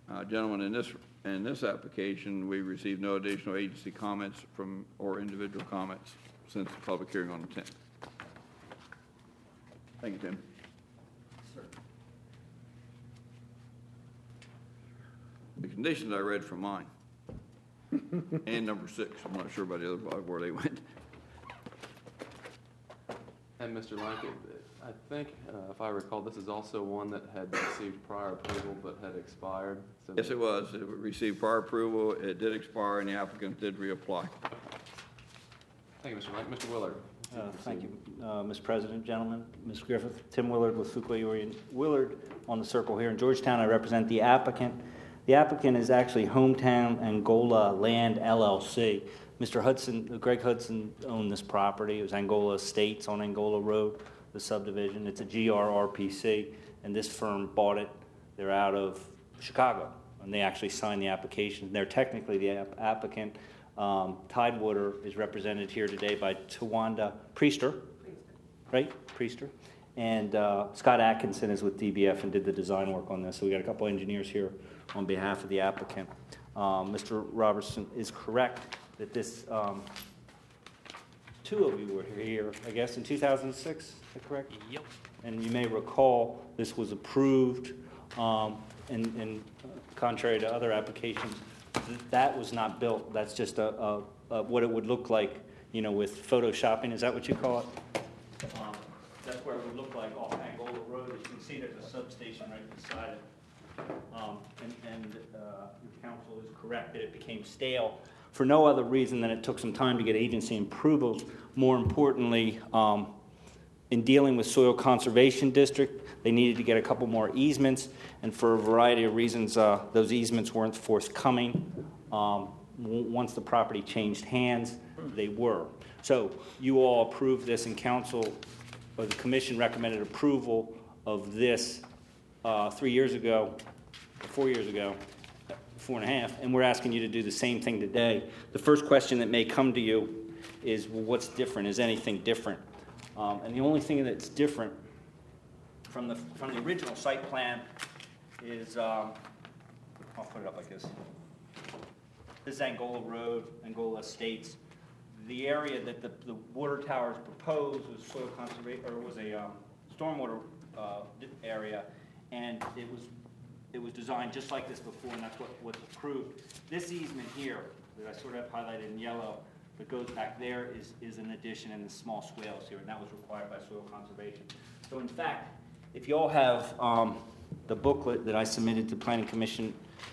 Uh, Gentlemen, in this, in this application, we received no additional agency comments from, or individual comments since the public hearing on the tenth. Thank you, Tim. The conditions I read from mine, and number six, I'm not sure about the other five where they went. And Mister Lanky, I think, uh, if I recall, this is also one that had received prior approval but had expired. So Yes, it was. It received prior approval, it did expire, and the applicant did reapply. Thank you, Mister Lanky. Mister Willard. Uh, Thank you, uh, Mister President, gentlemen. Miz Griffith, Tim Willard with Fuquay Uri Willard on the circle here in Georgetown. I represent the applicant. The applicant is actually Hometown Angola Land L L C. Mister Hudson, Greg Hudson owned this property. It was Angola Estates on Angola Road, the subdivision. It's a G R R P C, and this firm bought it. They're out of Chicago, and they actually signed the application. They're technically the app- applicant. Um, Tidewater is represented here today by Tawanda Priester, right? Priester. And uh, Scott Atkinson is with D B F and did the design work on this. So we got a couple engineers here on behalf of the applicant. Um, Mister Robertson is correct that this, um, two of you were here, I guess, in two thousand six, is that correct? Yep. And you may recall this was approved, um, and, and contrary to other applications, th- that was not built. That's just a, a, a what it would look like, you know, with photoshopping. Is that what you call it? Um, that's where it would look like off Angola Road. As you can see, there's a substation right beside it. Um, and and uh, the council is correct that it became stale for no other reason than it took some time to get agency approvals. More importantly, um, in dealing with Soil Conservation District, they needed to get a couple more easements, and for a variety of reasons, uh, those easements weren't forthcoming. Um, w- once the property changed hands, they were. So you all approved this, and council, or the commission recommended approval of this uh, three years ago, or four years ago, four and a half, and we're asking you to do the same thing today. The first question that may come to you is, well, what's different? Is anything different? Um, and the only thing that's different from the from the original site plan is, um, I'll put it up like this. This is Angola Road, Angola Estates. The area that the, the water towers proposed was soil conservation, or was a um, stormwater uh, area, and it was it was designed just like this before, and that's what was approved. This easement here that I sort of highlighted in yellow, that goes back there, is is an addition in the small swales here, and that was required by soil conservation. So in fact, if you all have um, the booklet that I submitted to Planning Commission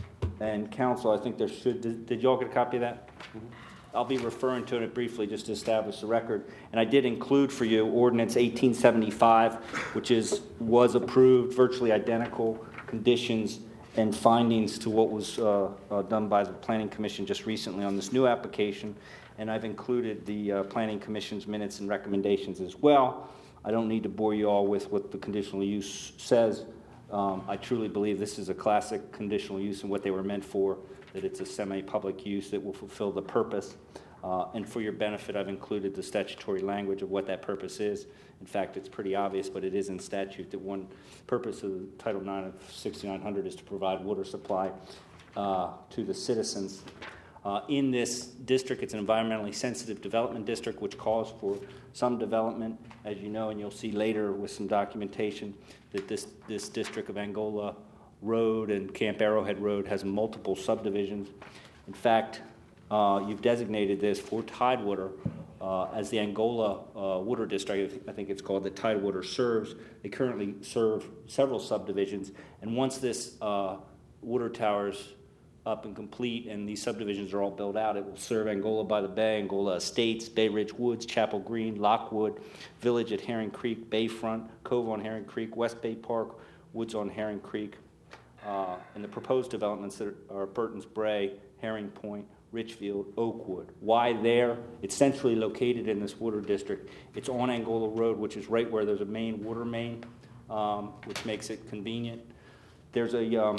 and Council, I think there should. Did, did you all get a copy of that? Mm-hmm. I'll be referring to it briefly just to establish the record. And I did include for you Ordinance eighteen seventy-five, which is was approved, virtually identical conditions and findings to what was uh, uh, done by the Planning Commission just recently on this new application. And I've included the uh, Planning Commission's minutes and recommendations as well. I don't need to bore you all with what the conditional use says. Um, I truly believe this is a classic conditional use and what they were meant for, that it's a semi-public use that will fulfill the purpose. Uh, and for your benefit, I've included the statutory language of what that purpose is. In fact, it's pretty obvious, but it is in statute that one purpose of Title nine of sixty-nine hundred is to provide water supply uh, to the citizens. Uh, in this district, it's an environmentally sensitive development district, which calls for some development, as you know, and you'll see later with some documentation that this, this district of Angola Road and Camp Arrowhead Road has multiple subdivisions. In fact, uh, you've designated this for Tidewater uh, as the Angola uh, Water District, I think it's called, that Tidewater serves. They currently serve several subdivisions, and once this uh, water tower's up and complete and these subdivisions are all built out, it will serve Angola by the Bay, Angola Estates, Bay Ridge Woods, Chapel Green, Lockwood, Village at Herring Creek, Bayfront, Cove on Herring Creek, West Bay Park, Woods on Herring Creek, uh, and the proposed developments that are Burton's Bray, Herring Point, Richfield, Oakwood. Why there? It's centrally located in this water district. It's on Angola Road, which is right where there's a main water main, um, which makes it convenient. There's a um,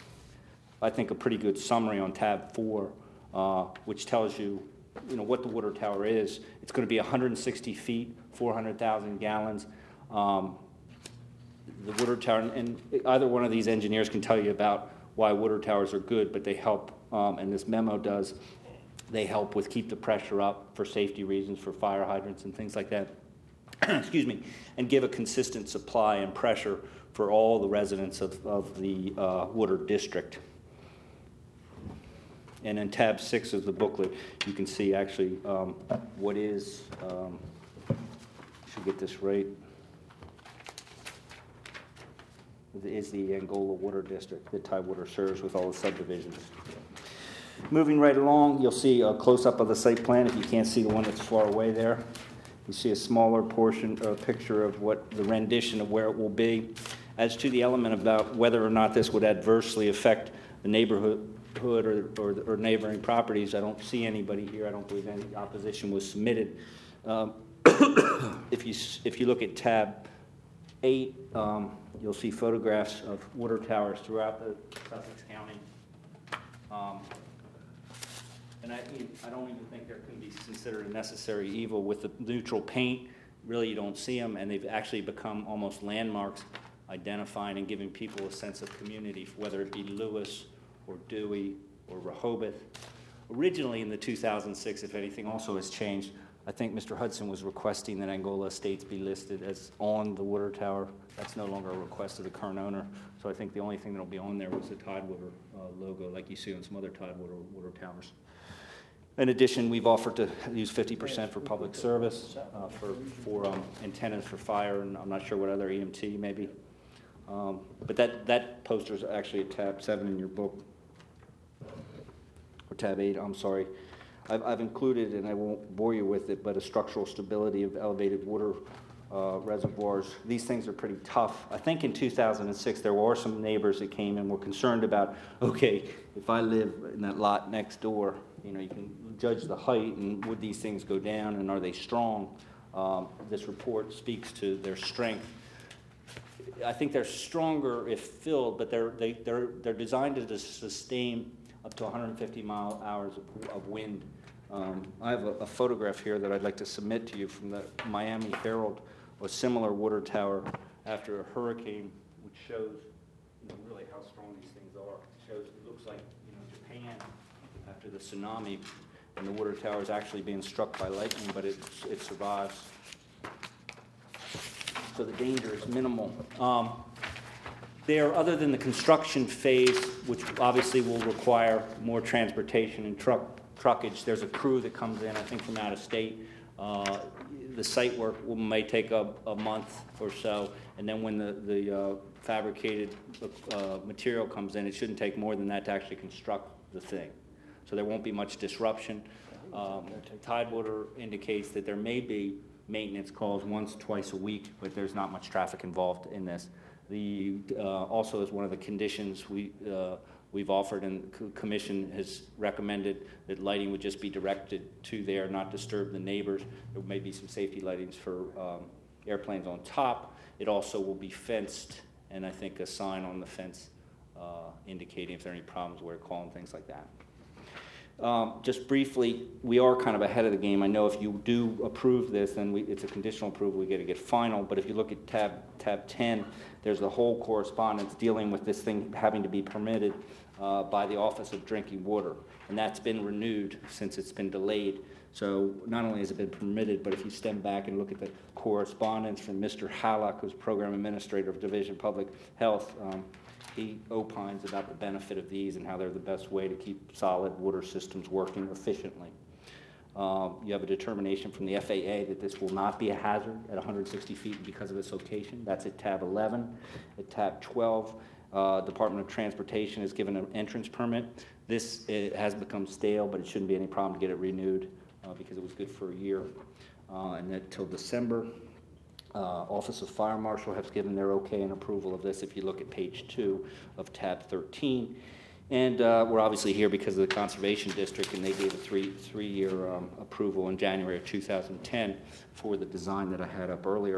I think a pretty good summary on tab four, uh, which tells you, you know, what the water tower is. It's going to be one hundred sixty feet, four hundred thousand gallons. Um, the water tower, and either one of these engineers can tell you about why water towers are good, but they help, um, and this memo does, they help with keep the pressure up for safety reasons, for fire hydrants and things like that. Excuse me, and give a consistent supply and pressure for all the residents of, of the uh, water district. And in tab six of the booklet, you can see actually um, what is, um, should get this right, is the Angola Water District that Tidewater serves with all the subdivisions. Moving right along, you'll see a close-up of the site plan if you can't see the one that's far away there. You see a smaller portion, a picture of what the rendition of where it will be. As to the element about whether or not this would adversely affect the neighborhood or, or, or neighboring properties, I don't see anybody here. I don't believe any opposition was submitted. Um, if you if you look at tab eight, um, you'll see photographs of water towers throughout the Sussex County. Um, and I, I don't even think there can be considered a necessary evil with the neutral paint. Really, you don't see them, and they've actually become almost landmarks, identifying and giving people a sense of community, whether it be Lewis or Dewey or Rehoboth. Originally in the two thousand six, if anything also has changed, I think Mister Hudson was requesting that Angola Estates be listed as on the water tower. That's no longer a request of the current owner. So I think the only thing that will be on there was the Tidewater uh, logo, like you see on some other Tidewater water towers. In addition, we've offered to use fifty percent for public service, uh, for, for um, antennas for fire, and I'm not sure what other E M T maybe. Um, but that, that poster is actually at tab seven in your book, or tab eight, I'm sorry. I've, I've included, and I won't bore you with it, but a structural stability of elevated water uh, reservoirs. These things are pretty tough. I think in two thousand six there were some neighbors that came and were concerned about, okay, if I live in that lot next door, you know, you can judge the height and would these things go down and are they strong? Um, this report speaks to their strength. I think they're stronger if filled, but they're they, they're they're designed to sustain up to one hundred fifty mile hours of, of wind. Um, I have a, a photograph here that I'd like to submit to you from the Miami Herald, a similar water tower after a hurricane, which shows, you know, really how strong these things are. It shows it looks like, you know, Japan after the tsunami, and the water tower is actually being struck by lightning, but it it survives. So the danger is minimal. Um, there, other than the construction phase, which obviously will require more transportation and truck truckage, there's a crew that comes in, I think, from out of state. Uh, the site work will, may take a, a month or so, and then when the, the uh, fabricated uh, material comes in, it shouldn't take more than that to actually construct the thing. So there won't be much disruption. Um, Tidewater indicates that there may be maintenance calls once, twice a week, but there's not much traffic involved in this. The uh, also as one of the conditions we uh, we've offered, and the commission has recommended that lighting would just be directed to there, not disturb the neighbors. There may be some safety lightings for um, airplanes on top. It also will be fenced, and I think a sign on the fence uh, indicating if there are any problems where to call and things like that. Um, just briefly, we are kind of ahead of the game. I know if you do approve this, then we, it's a conditional approval. We got to get final. But if you look at tab tab ten, there's the whole correspondence dealing with this thing having to be permitted uh, by the Office of Drinking Water, and that's been renewed since it's been delayed. So not only has it been permitted, but if you stem back and look at the correspondence from Mister Hallock, who's Program Administrator of Division of Public Health. Um, He opines about the benefit of these and how they're the best way to keep solid water systems working efficiently. Um, you have a determination from the F A A that this will not be a hazard at one hundred sixty feet because of its location. That's at tab eleven. At tab twelve, uh, Department of Transportation has given an entrance permit. This it has become stale, but it shouldn't be any problem to get it renewed uh, because it was good for a year. Uh, and then till December. Uh, Office of Fire Marshal has given their okay and approval of this if you look at page two of tab thirteen. And uh, we're obviously here because of the Conservation District, and they gave a three, three-year um, approval in January of two thousand ten for the design that I had up earlier.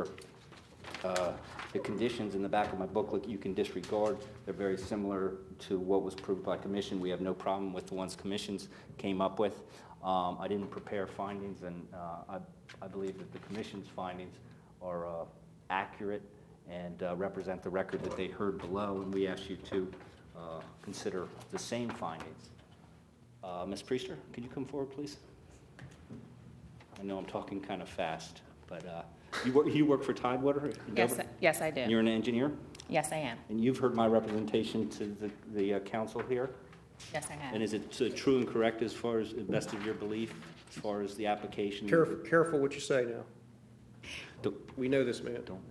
Uh, the conditions in the back of my booklet you can disregard. They're very similar to what was approved by Commission. We have no problem with the ones Commissions came up with. Um, I didn't prepare findings, and uh, I, I believe that the Commission's findings are uh, accurate and uh, represent the record that they heard below, and we ask you to uh, consider the same findings. Uh, Miz Priester, could you come forward, please? I know I'm talking kind of fast, but uh, you work, you work for Tidewater? in Yes, Dover? yes, I do. You're an engineer? Yes, I am. And you've heard my representation to the, the uh, council here? Yes, I have. And is it uh, true and correct as far as the best of your belief, as far as the application? Careful, careful what you say now. Don't- We know this man. Don't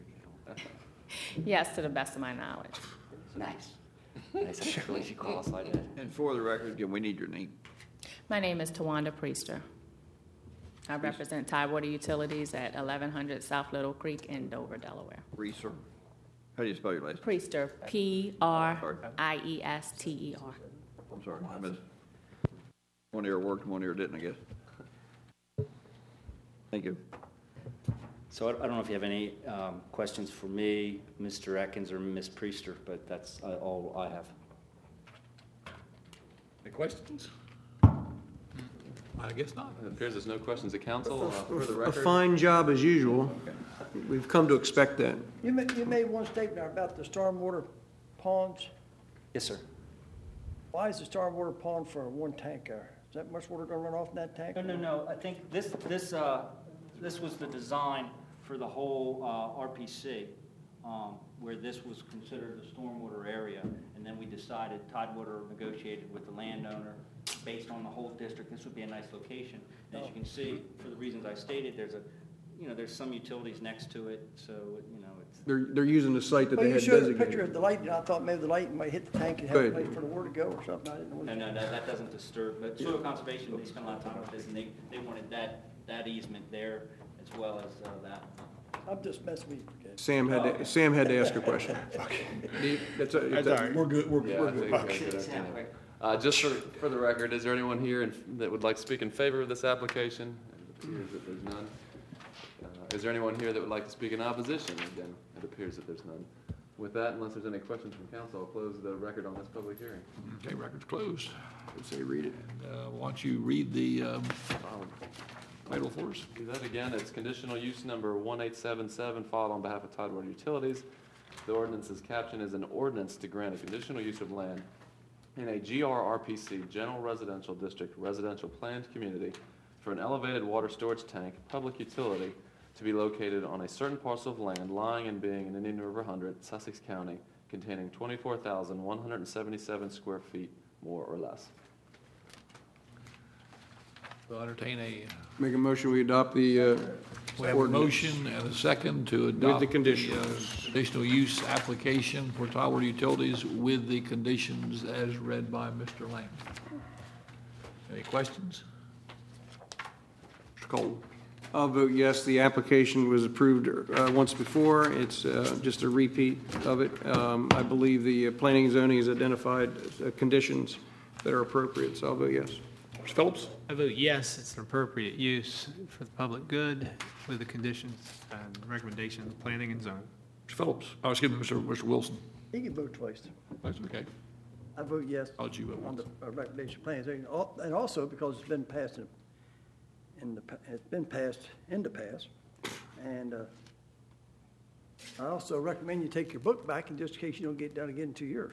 Yes, to the best of my knowledge. Nice. Nice, actually, she qualified it. And for the record, again, we need your name. My name is Tawanda Priester. I represent Tidewater Utilities at eleven hundred South Little Creek in Dover, Delaware. Reeser. How do you spell your last name? Priester, P R I E S T E R. I'm sorry, I missed. One ear worked, one ear didn't, I guess. Thank you. So I I don't know if you have any um, questions for me, Mister Atkins, or Miz Priester, but that's uh, all I have. Any questions? I guess not. It appears there's no questions of council. Uh, For the A record, fine job as usual. We've come to expect that. You made, you made one statement about the stormwater ponds. Yes, sir. Why is the stormwater pond for one tank there? Is that much water gonna run off in that tank? No, no, no, I think this, this, uh, this was the design for the whole uh, R P C, um, where this was considered the stormwater area, and then we decided, Tidewater negotiated with the landowner, based on the whole district, this would be a nice location. And as you can see, for the reasons I stated, there's a, you know, there's some utilities next to it, so, you know, it's. They're, they're using the site that Well, they you had showed a designated. picture of the light, and I thought maybe the light might hit the tank and Go have a ahead. place for the water to go or something. I didn't know. No, no, no, that doesn't disturb, but soil conservation, they spent a lot of time with this, and they, they wanted that, that easement there as well as uh, that. I'm just messing with you. okay? Sam had to, Sam had to ask a question. Dave, That's, a- That's all right. We're good, we're Yeah, good, I we're good. think that's a good estimate. Uh, Just for, for the record, is there anyone here in- that would like to speak in favor of this application? It appears that there's none. Uh, Is there anyone here that would like to speak in opposition? Again, it appears that there's none. With that, unless there's any questions from council, I'll close the record on this public hearing. Okay, record's closed. Would say read it. Uh, Why don't you read the um, title for us? Do that again. It's conditional use number one eight seven seven, filed on behalf of Tidewater Utilities. The ordinance's caption is an ordinance to grant a conditional use of land in a G R R P C, General Residential District, residential planned community for an elevated water storage tank, public utility, to be located on a certain parcel of land lying and being in Indian River Hundred, Sussex County, containing twenty-four thousand one hundred seventy-seven square feet, more or less. We'll entertain a, Make a motion, we adopt the, uh, we have a ordinance. motion and a second to adopt. the conditions. uh, Conditional use application for Tidewater Utilities with the conditions as read by Mister Lang. Any questions? Mister Cole? I'll vote yes. The application was approved uh, once before. It's uh, just a repeat of it. Um, I believe the uh, planning and zoning has identified uh, conditions that are appropriate, so I'll vote yes. Mister Phillips? I vote yes, it's an appropriate use for the public good with the conditions and recommendations of planning and zoning. Mister Phillips? Oh, excuse me, Mister Mister Wilson. You can vote twice. That's okay. I vote yes How'd you vote on the once? uh, recommendation plans, and al- and also because it's been passed in, in the, pa- it's been passed in the past. And uh, I also recommend you take your book back, in just in case you don't get it done again in two years.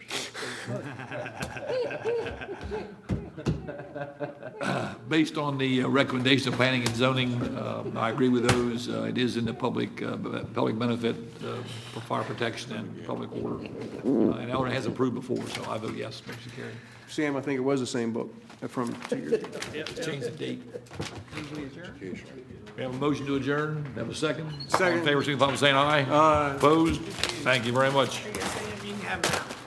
Based on the uh, recommendation of planning and zoning, uh, I agree with those. Uh, It is in the public, uh, b- public benefit uh, for fire protection and public order. Uh, And Elder has approved before, so I vote yes, motion carried. Sam, I think it was the same book from two years ago. Change the date. We have a motion to adjourn. Have a second? Second. All in favor, signify by saying aye. Aye. Opposed? Thank you very much. You can have that.